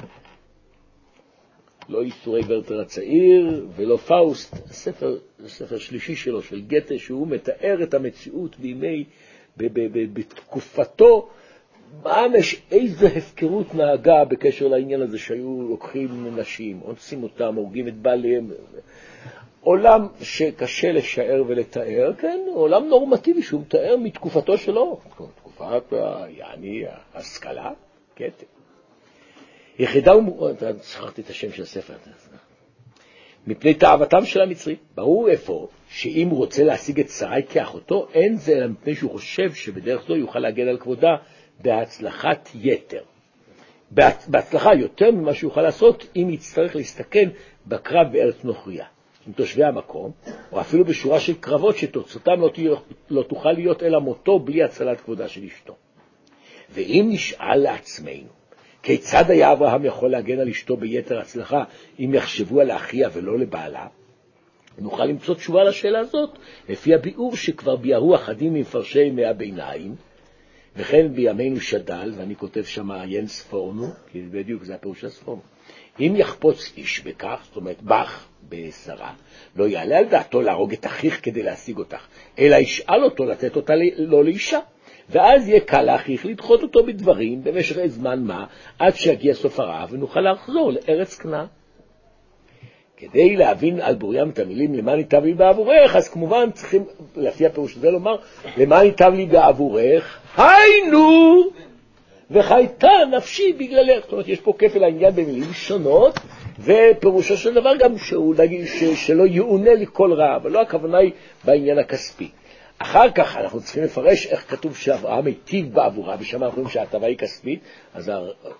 לא איסורי ורטר הצעיר ולא פאוסט, הספר, הספר שלישי שלו של גתה, שהוא מתאר את המציאות בימי, בתקופתו, ממש איזו הפקרות נהגה בקשר לעניין הזה שהיו לוקחים נשים, אונסים אותם, הורגים את בעליהם. עולם שקשה לשער ולתאר, כן, עולם נורמטיבי שהוא מתאר מתקופתו שלו, תקופת, יעני, השכלה, קטע. יחידה ומורות, שכחתי את השם של הספר, מפני תאוותם של המצרים. ברור איפה שאם הוא רוצה להשיג את שרי כאחותו, אין זה אלא מפני שהוא חושב שבדרך זו יוכל להגן על כבודה בהצלחת יתר. בהצלחה יותר ממה שיוכל לעשות אם יצטרך להסתכן בקרב בארץ נוכריה, עם תושבי המקום, או אפילו בשורה של קרבות שתוצאתם לא, לא תוכל להיות אלא מותו בלי הצלת כבודה של אשתו. ואם נשאל לעצמנו, כיצד היה אברהם יכול להגן על אשתו ביתר הצלחה אם יחשבו על האחיה ולא לבעלה? נוכל למצוא תשובה לשאלה הזאת לפי הביאור שכבר ביארו אחדים ממפרשי ימי הביניים, וכן בימינו שדל, ואני כותב שם עיין ספורנו, כי בדיוק זה הפירוש הספורנו. אם יחפוץ איש בכך, זאת אומרת בך בשרה, לא יעלה על דעתו להרוג את אחיך כדי להשיג אותך, אלא ישאל אותו לתת אותה לא לאישה. ואז יהיה קל לאחיך לדחות אותו בדברים במשך זמן מה, עד שיגיע סוף הרעב ונוכל לחזור לארץ כנען. כדי להבין על בוריים את המילים למען ייטב לי בעבורך, אז כמובן צריכים לפי הפירוש הזה לומר למען ייטב לי בעבורך, היינו וחייתה נפשי בגללך. זאת אומרת, יש פה כפל העניין במילים שונות, ופירושו של דבר גם שהוא, ש, שלא יעונה לי כל רע, אבל לא הכוונה היא בעניין הכספי. אחר כך אנחנו צריכים לפרש איך כתוב שאברהם היטיב בעבורה, ושם אנחנו אומרים שההטבה היא כספית, אז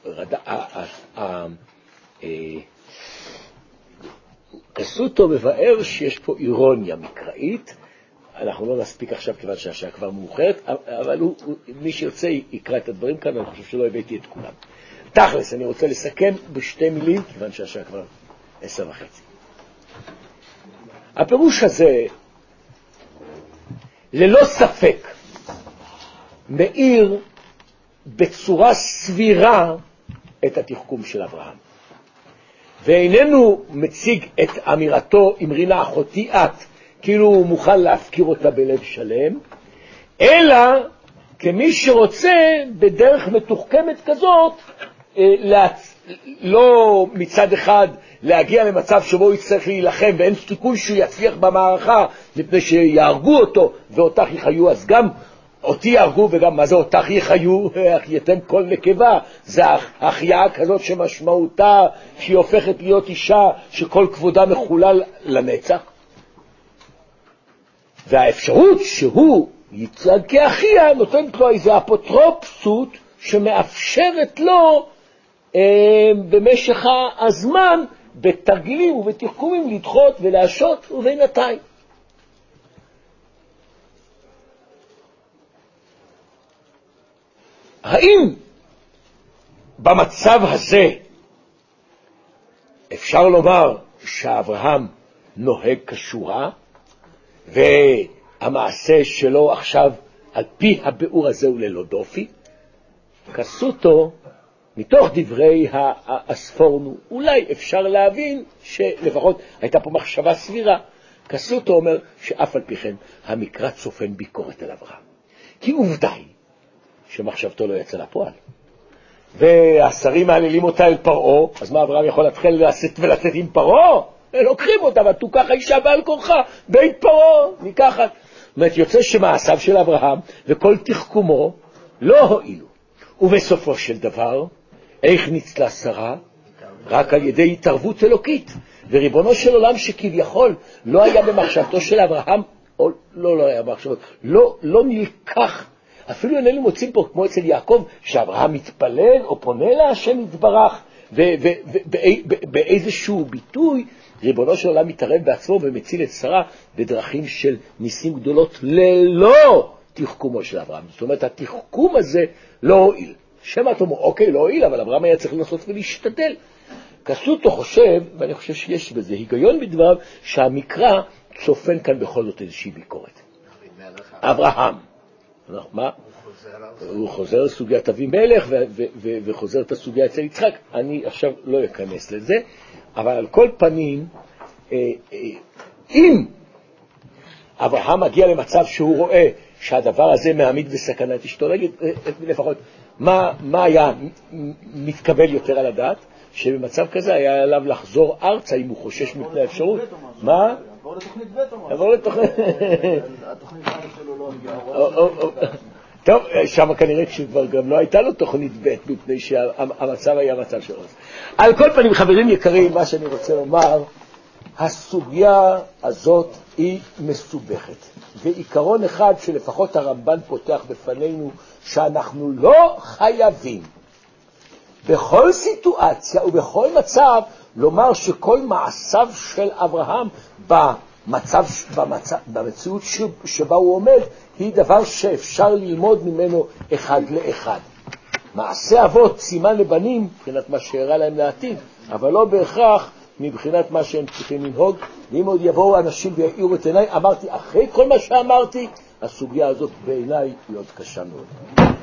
כסותו מבאר שיש פה אירוניה מקראית. אנחנו לא נספיק עכשיו כיוון שהשעה כבר מאוחרת, אבל הוא, מי שירצה יקרא את הדברים כאן, אני חושב שלא הבאתי את כולם. תכלס, אני רוצה לסכם בשתי מילים, כיוון שהשעה כבר עשר וחצי. הפירוש הזה, ללא ספק, מאיר בצורה סבירה את התחכום של אברהם. ואיננו מציג את אמירתו, אמרינה אחותי את, כאילו הוא מוכן להפקיר אותה בלב שלם, אלא כמי שרוצה בדרך מתוחכמת כזאת, לא מצד אחד להגיע למצב שבו הוא יצטרך להילחם ואין סיכוי שהוא יצליח במערכה מפני שיהרגו אותו ואותך יחיו, אז גם אותי יהרגו וגם מה זה אותך יחיו, אחייתם כל נקבה, זה החייאה כזאת שמשמעותה שהיא הופכת להיות אישה שכל כבודה מחולל לנצח, והאפשרות שהוא יצד כאחיה נותנת לו איזו אפוטרופסות שמאפשרת לו אה, במשך הזמן בתרגילים ובתחכומים לדחות ולהשות ובינתיים. האם במצב הזה אפשר לומר שאברהם נוהג כשורה והמעשה שלו עכשיו על פי הביאור הזה הוא ללא דופי? כסותו מתוך דברי הספורנו אולי אפשר להבין שלפחות הייתה פה מחשבה סבירה. כסותו אומר שאף על פי כן המקרא צופן ביקורת על אברהם, כי עובדה היא שמחשבתו לא יצא לפועל, והשרים מעלילים אותה אל פרעה, אז מה אברהם יכול להתחיל לעשות ולצאת עם פרעה? לוקחים אותה ותוקח האישה בעל כורחה בית פרעה ניקחת. זאת אומרת, יוצא שמעשיו של אברהם וכל תחכומו לא הועילו, ובסופו של דבר איך ניצלה שרה? רק על ידי התערבות אלוקית, וריבונו של עולם שכביכול לא היה במחשבתו של אברהם, או לא, לא היה במחשבתו, לא, לא נלקח. אפילו איננו מוצאים פה כמו אצל יעקב שאברהם מתפלל או פונה להשם יתברך, ובאיזשהו ביטוי ריבונו של עולם מתערב בעצמו ומציל את שרה בדרכים של ניסים גדולות ללא תחכומו של אברהם. זאת אומרת, התחכום הזה לא הועיל. שמה אתה אומר, אוקיי, לא הועיל, אבל אברהם היה צריך לנסות ולהשתדל. כסותו חושב, ואני חושב שיש בזה היגיון בדבריו, שהמקרא צופן כאן בכל זאת איזושהי ביקורת. אברהם. מה? הוא חוזר לסוגיית אבימלך וחוזר את הסוגיה אצל יצחק. אני עכשיו לא אכנס לזה, אבל על כל פנים, אם אברהם מגיע למצב שהוא רואה שהדבר הזה מעמיד בסכנת אשתו, להגיד לפחות מה, מה היה מתקבל יותר על הדעת, שבמצב כזה היה עליו לחזור ארצה אם הוא חושש מפני האפשרות. מה? עבור לתוכנית ב' או עבור לתוכנית... התוכנית ב' שלו לא... טוב, שם כנראה שכבר גם לא הייתה לו תוכנית ב' מפני שהמצב היה מצב של עוז. על כל פנים, חברים יקרים, מה שאני רוצה לומר, הסוגיה הזאת היא מסובכת. ועיקרון אחד שלפחות הרמב"ן פותח בפנינו, שאנחנו לא חייבים בכל סיטואציה ובכל מצב לומר שכל מעשיו של אברהם במצב, במצב, במציאות שבה הוא עומד היא דבר שאפשר ללמוד ממנו אחד לאחד. מעשה אבות סימן לבנים מבחינת מה שהראה להם לעתיד, אבל לא בהכרח מבחינת מה שהם צריכים לנהוג. ואם עוד יבואו אנשים ויעירו את עיניי, אמרתי אחרי כל מה שאמרתי, הסוגיה הזאת בעיניי היא עוד קשה מאוד.